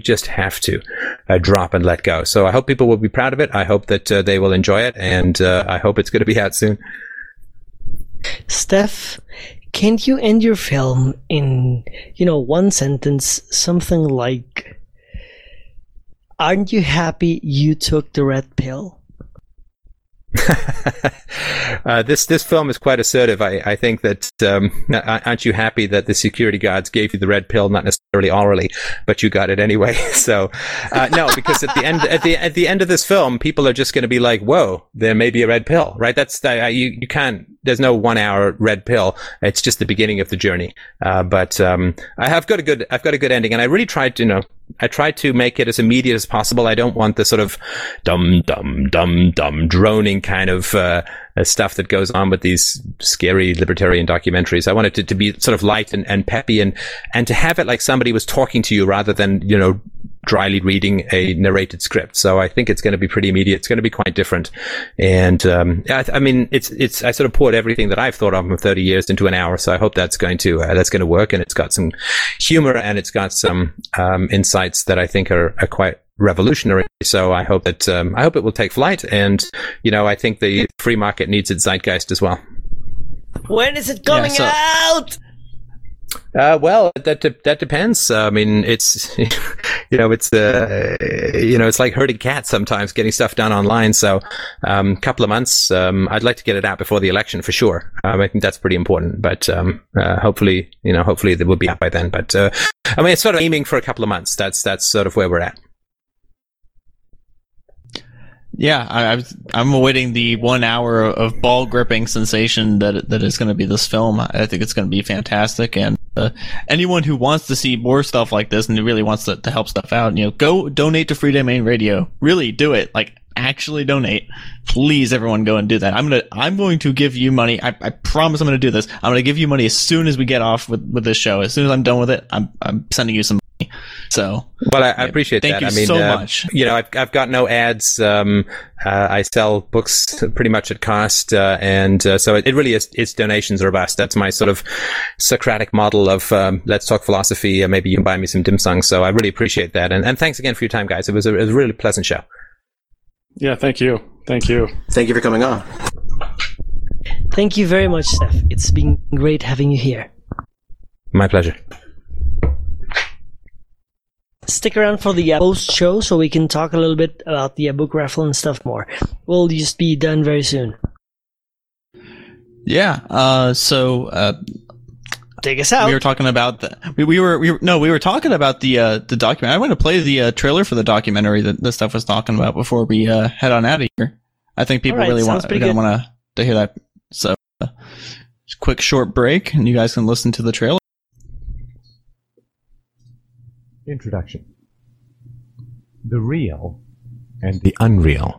[SPEAKER 5] drop and let go. So I hope people will be proud of it. I hope that they will enjoy it, and I hope it's going to be out soon.
[SPEAKER 3] Steph, can't you end your film in, one sentence, something like, "Aren't you happy you took the red pill?"
[SPEAKER 5] This film is quite assertive. I think that aren't you happy that the security guards gave you the red pill, not necessarily orally, but you got it anyway? So no, because at the end of this film, people are just going to be like, "Whoa, there may be a red pill," right? That's you can't. There's no 1 hour red pill. It's just the beginning of the journey. But I've got a good ending, and I really tried to I tried to make it as immediate as possible. I don't want the sort of dumb droning kind of stuff that goes on with these scary libertarian documentaries. I wanted it to be sort of light and peppy, and to have it like somebody was talking to you rather than dryly reading a narrated script. So I think it's going to be pretty immediate. It's going to be quite different. And I mean, I sort of poured everything that I've thought of in 30 years into an hour. So I hope that's going to work. And it's got some humor, and it's got some insights that I think are quite revolutionary. So I hope that it will take flight. And I think the free market needs its zeitgeist as well.
[SPEAKER 3] When is it coming out?
[SPEAKER 5] Well, that depends. I mean, it's it's like herding cats sometimes, getting stuff done online. So, couple of months. I'd like to get it out before the election for sure. I think that's pretty important. But hopefully they will be out by then. But I mean, it's sort of aiming for a couple of months. That's sort of where we're at.
[SPEAKER 2] Yeah, I'm awaiting the 1 hour of ball gripping sensation that is going to be this film. I think it's going to be fantastic, and anyone who wants to see more stuff like this and who really wants to help stuff out, go donate to Free Domain Radio. Really do it. Like, actually donate. Please, everyone, go and do that. I'm going to give you money. I promise I'm going to do this. I'm going to give you money as soon as we get off with this show. As soon as I'm done with it, I'm sending you some money. So,
[SPEAKER 5] well, I appreciate that.
[SPEAKER 2] Thank you so much.
[SPEAKER 5] I've got no ads. I sell books pretty much at cost, and so it really is. It's donations or bust. That's my sort of Socratic model of let's talk philosophy. Maybe you can buy me some dim sum. So I really appreciate that, and thanks again for your time, guys. It was a really pleasant show.
[SPEAKER 1] Yeah, thank you.
[SPEAKER 4] Thank you for coming on.
[SPEAKER 3] Thank you very much, Steph. It's been great having you here.
[SPEAKER 5] My pleasure.
[SPEAKER 3] Stick around for the post-show so we can talk a little bit about the book raffle and stuff more. We'll just be done very soon.
[SPEAKER 2] Yeah.
[SPEAKER 3] Take us out.
[SPEAKER 2] We were talking about we were talking about the documentary. I want to play the trailer for the documentary that Steph was talking about before we head on out of here. I think people really want to hear that. So, quick short break, and you guys can listen to the trailer.
[SPEAKER 7] Introduction. The real and the unreal.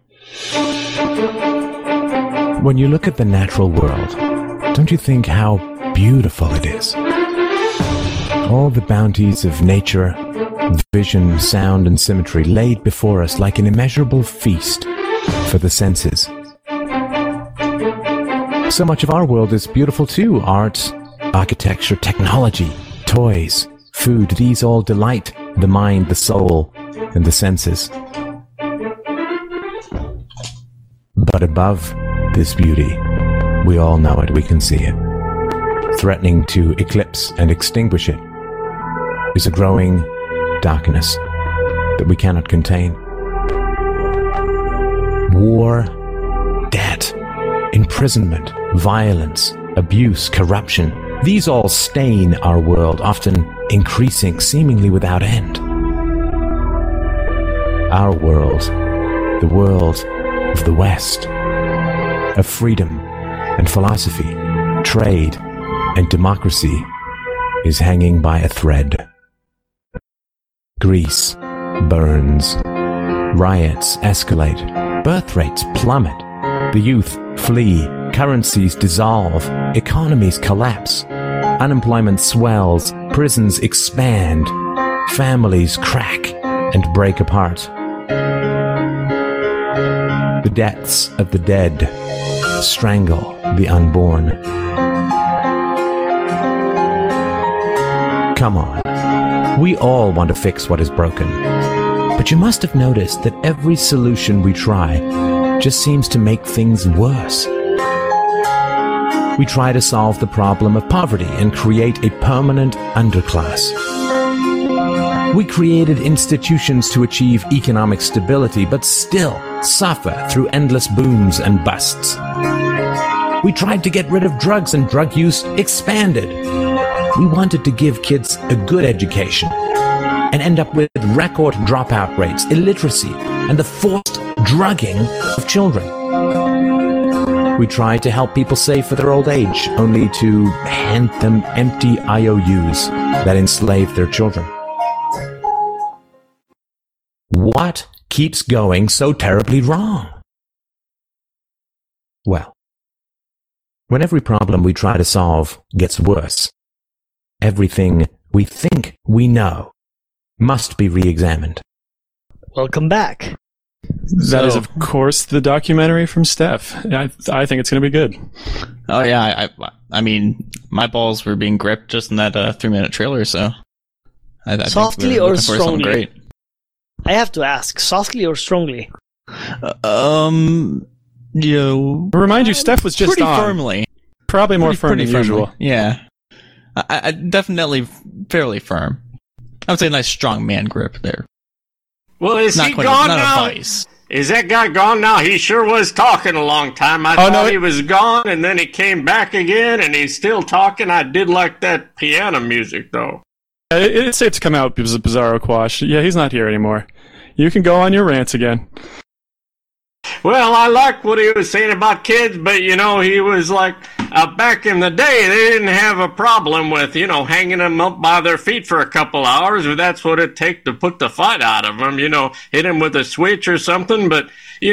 [SPEAKER 7] When you look at the natural world, don't you think how beautiful it is? All the bounties of nature, vision, sound, and symmetry laid before us like an immeasurable feast for the senses. So much of our world is beautiful too. Art, architecture, technology, toys, food, these all delight the mind, the soul, and the senses. But above this beauty, we all know it, we can see it. Threatening to eclipse and extinguish it is a growing darkness that we cannot contain. War, debt, imprisonment, violence, abuse, corruption, these all stain our world, often increasing seemingly without end. our world, the world of the West, of freedom and philosophy, trade and democracy, is hanging by a thread. Greece burns. Riots escalate. Birth rates plummet. The youth flee. Currencies dissolve. Economies collapse. Unemployment swells. Prisons expand. Families crack and break apart. The deaths of the dead strangle the unborn. Come on. We all want to fix what is broken. But you must have noticed that every solution we try just seems to make things worse. We try to solve the problem of poverty and create a permanent underclass. We created institutions to achieve economic stability, but still suffer through endless booms and busts. We tried to get rid of drugs, and drug use expanded. We wanted to give kids a good education and end up with record dropout rates, illiteracy, and the forced drugging of children. We tried to help people save for their old age, only to hand them empty IOUs that enslave their children. What keeps going so terribly wrong? Well, when every problem we try to solve gets worse, everything we think we know must be re-examined.
[SPEAKER 3] Welcome back.
[SPEAKER 1] That is, of course, the documentary from Steph. I think it's going to be good.
[SPEAKER 2] Oh yeah, I mean, my balls were being gripped just in that 3-minute trailer. So, I
[SPEAKER 3] softly
[SPEAKER 2] think
[SPEAKER 3] or
[SPEAKER 2] looking for something
[SPEAKER 3] strongly?
[SPEAKER 2] great.
[SPEAKER 3] I have to ask, softly or strongly?
[SPEAKER 1] Remind you, Steph was just
[SPEAKER 2] pretty
[SPEAKER 1] on.
[SPEAKER 2] firmly.
[SPEAKER 1] Probably more firm
[SPEAKER 2] Pretty
[SPEAKER 1] than
[SPEAKER 2] firmly.
[SPEAKER 1] usual.
[SPEAKER 2] Yeah, I definitely fairly firm. I would say a nice strong man grip there.
[SPEAKER 8] Well, is
[SPEAKER 2] Not
[SPEAKER 8] he
[SPEAKER 2] quite
[SPEAKER 8] gone
[SPEAKER 2] not
[SPEAKER 8] now?
[SPEAKER 2] a vice.
[SPEAKER 8] Is that guy gone now? He sure was talking a long time. I thought he was gone, and then he came back again, and he's still talking. I did like that piano music, though.
[SPEAKER 1] It's safe to come out, Bizarro Quash. Yeah, he's not here anymore. You can go on your rants again.
[SPEAKER 8] Well, I like what he was saying about kids, but, he was like, back in the day, they didn't have a problem with, hanging them up by their feet for a couple hours, or that's what it'd take to put the fight out of them, hit them with a switch or something, but,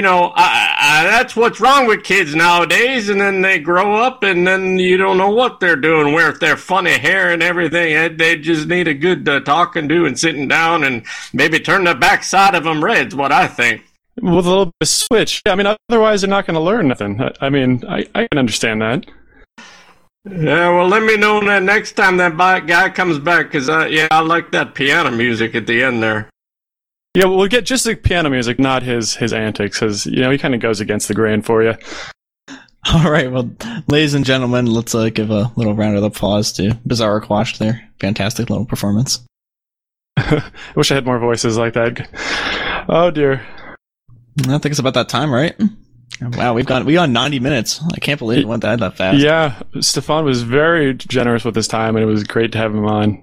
[SPEAKER 8] that's what's wrong with kids nowadays, and then they grow up, and then you don't know what they're doing, with their funny hair and everything. They just need a good talking to and sitting down, and maybe turn the backside of them red's what I think.
[SPEAKER 1] With a little bit of switch. Yeah, I mean, otherwise they're not going to learn nothing. I mean, I can understand that.
[SPEAKER 8] Yeah, well, let me know that next time that guy comes back, because, I like that piano music at the end there.
[SPEAKER 1] Yeah, well, we'll get just the piano music, not his antics, because, he kind of goes against the grain for you.
[SPEAKER 2] All right, well, ladies and gentlemen, let's give a little round of applause to Bizarro Quash there. Fantastic little performance.
[SPEAKER 1] I wish I had more voices like that. Oh, dear.
[SPEAKER 2] I think it's about that time, right? Wow, we got 90 minutes. I can't believe it went that fast.
[SPEAKER 1] Yeah, Stefan was very generous with his time, and it was great to have him on.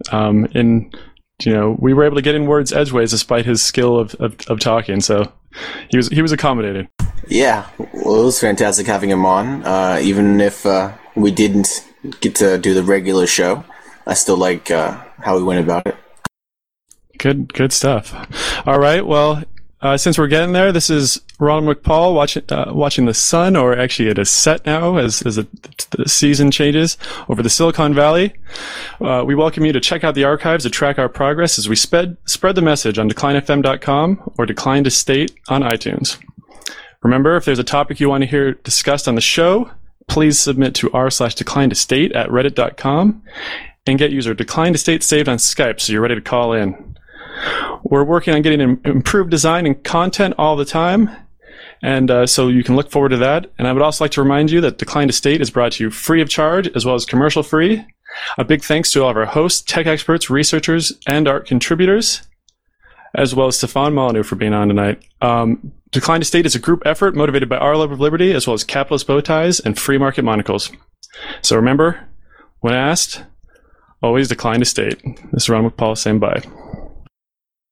[SPEAKER 1] We were able to get in words edgeways despite his skill of talking. So he was accommodated.
[SPEAKER 4] Yeah, well, it was fantastic having him on. Even if we didn't get to do the regular show, I still like how we went about it.
[SPEAKER 1] Good stuff. All right, well. Since we're getting there, this is Ronald McPaul watching the sun, or actually it is set now as the season changes over the Silicon Valley. We welcome you to check out the archives to track our progress as we spread the message on declinefm.com or Decline to State on iTunes. Remember, if there's a topic you want to hear discussed on the show, please submit to r/decline to state at reddit.com and get user Decline to State saved on Skype so you're ready to call in. We're working on getting improved design and content all the time, and so you can look forward to that. And I would also like to remind you that Decline to State is brought to you free of charge as well as commercial free. A big thanks to all of our hosts, tech experts, researchers, and art contributors, as well as Stefan Molyneux for being on tonight. Decline to State is a group effort motivated by our love of liberty as well as capitalist bow ties and free market monocles. So remember, when asked, always decline to state. This is Ron McPaul saying bye.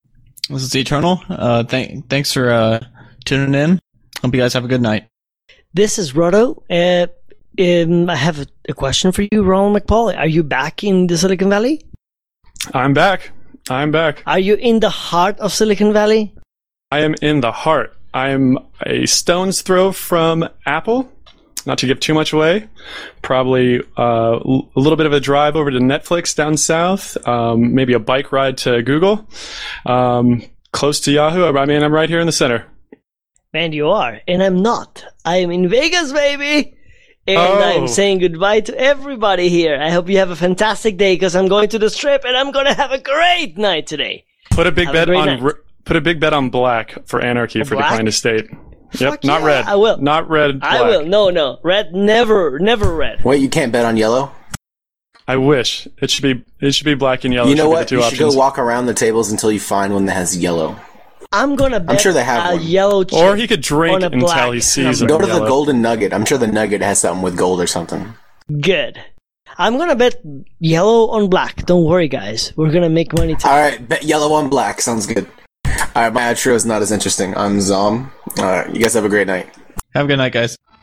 [SPEAKER 2] This is Eternal. Thanks for tuning in. Hope you guys have a good night.
[SPEAKER 3] This is Roto. I have a question for you, Ronald McPaul. Are you back in the Silicon Valley?
[SPEAKER 1] I'm back.
[SPEAKER 3] Are you in the heart of Silicon Valley?
[SPEAKER 1] I am in the heart. I am a stone's throw from Apple. Not to give too much away. Probably a little bit of a drive over to Netflix down south. Maybe a bike ride to Google. Close to Yahoo. I mean, I'm right here in the center.
[SPEAKER 3] Man, you are. And I'm not. I am in Vegas, baby. And I'm saying goodbye to everybody here. I hope you have a fantastic day because I'm going to the Strip and I'm going to have a great night today.
[SPEAKER 1] Put a big bet on black for Anarchy for Declined Estate. Yep,
[SPEAKER 3] Fuck
[SPEAKER 1] not
[SPEAKER 3] yeah,
[SPEAKER 1] red.
[SPEAKER 3] I will.
[SPEAKER 1] Not red. Black.
[SPEAKER 3] I will. No. Red, never red.
[SPEAKER 4] Wait, you can't bet on yellow?
[SPEAKER 1] I wish it should be black and yellow.
[SPEAKER 4] You know what?
[SPEAKER 1] You
[SPEAKER 4] should go walk around the tables until you find one that has yellow.
[SPEAKER 3] I'm gonna bet
[SPEAKER 4] sure they have
[SPEAKER 3] a
[SPEAKER 4] one.
[SPEAKER 3] yellow chip
[SPEAKER 1] Or he could drink
[SPEAKER 3] on a
[SPEAKER 1] until
[SPEAKER 3] black
[SPEAKER 1] he sees
[SPEAKER 3] number.
[SPEAKER 1] it.
[SPEAKER 4] Go to the Golden Nugget. I'm sure the Nugget has something with gold or something.
[SPEAKER 3] Good. I'm gonna bet yellow on black. Don't worry, guys. We're gonna make money too.
[SPEAKER 4] All right, bet yellow on black. Sounds good. All right, my outro is not as interesting. I'm Zom. All right, you guys have a great night.
[SPEAKER 2] Have a good night, guys.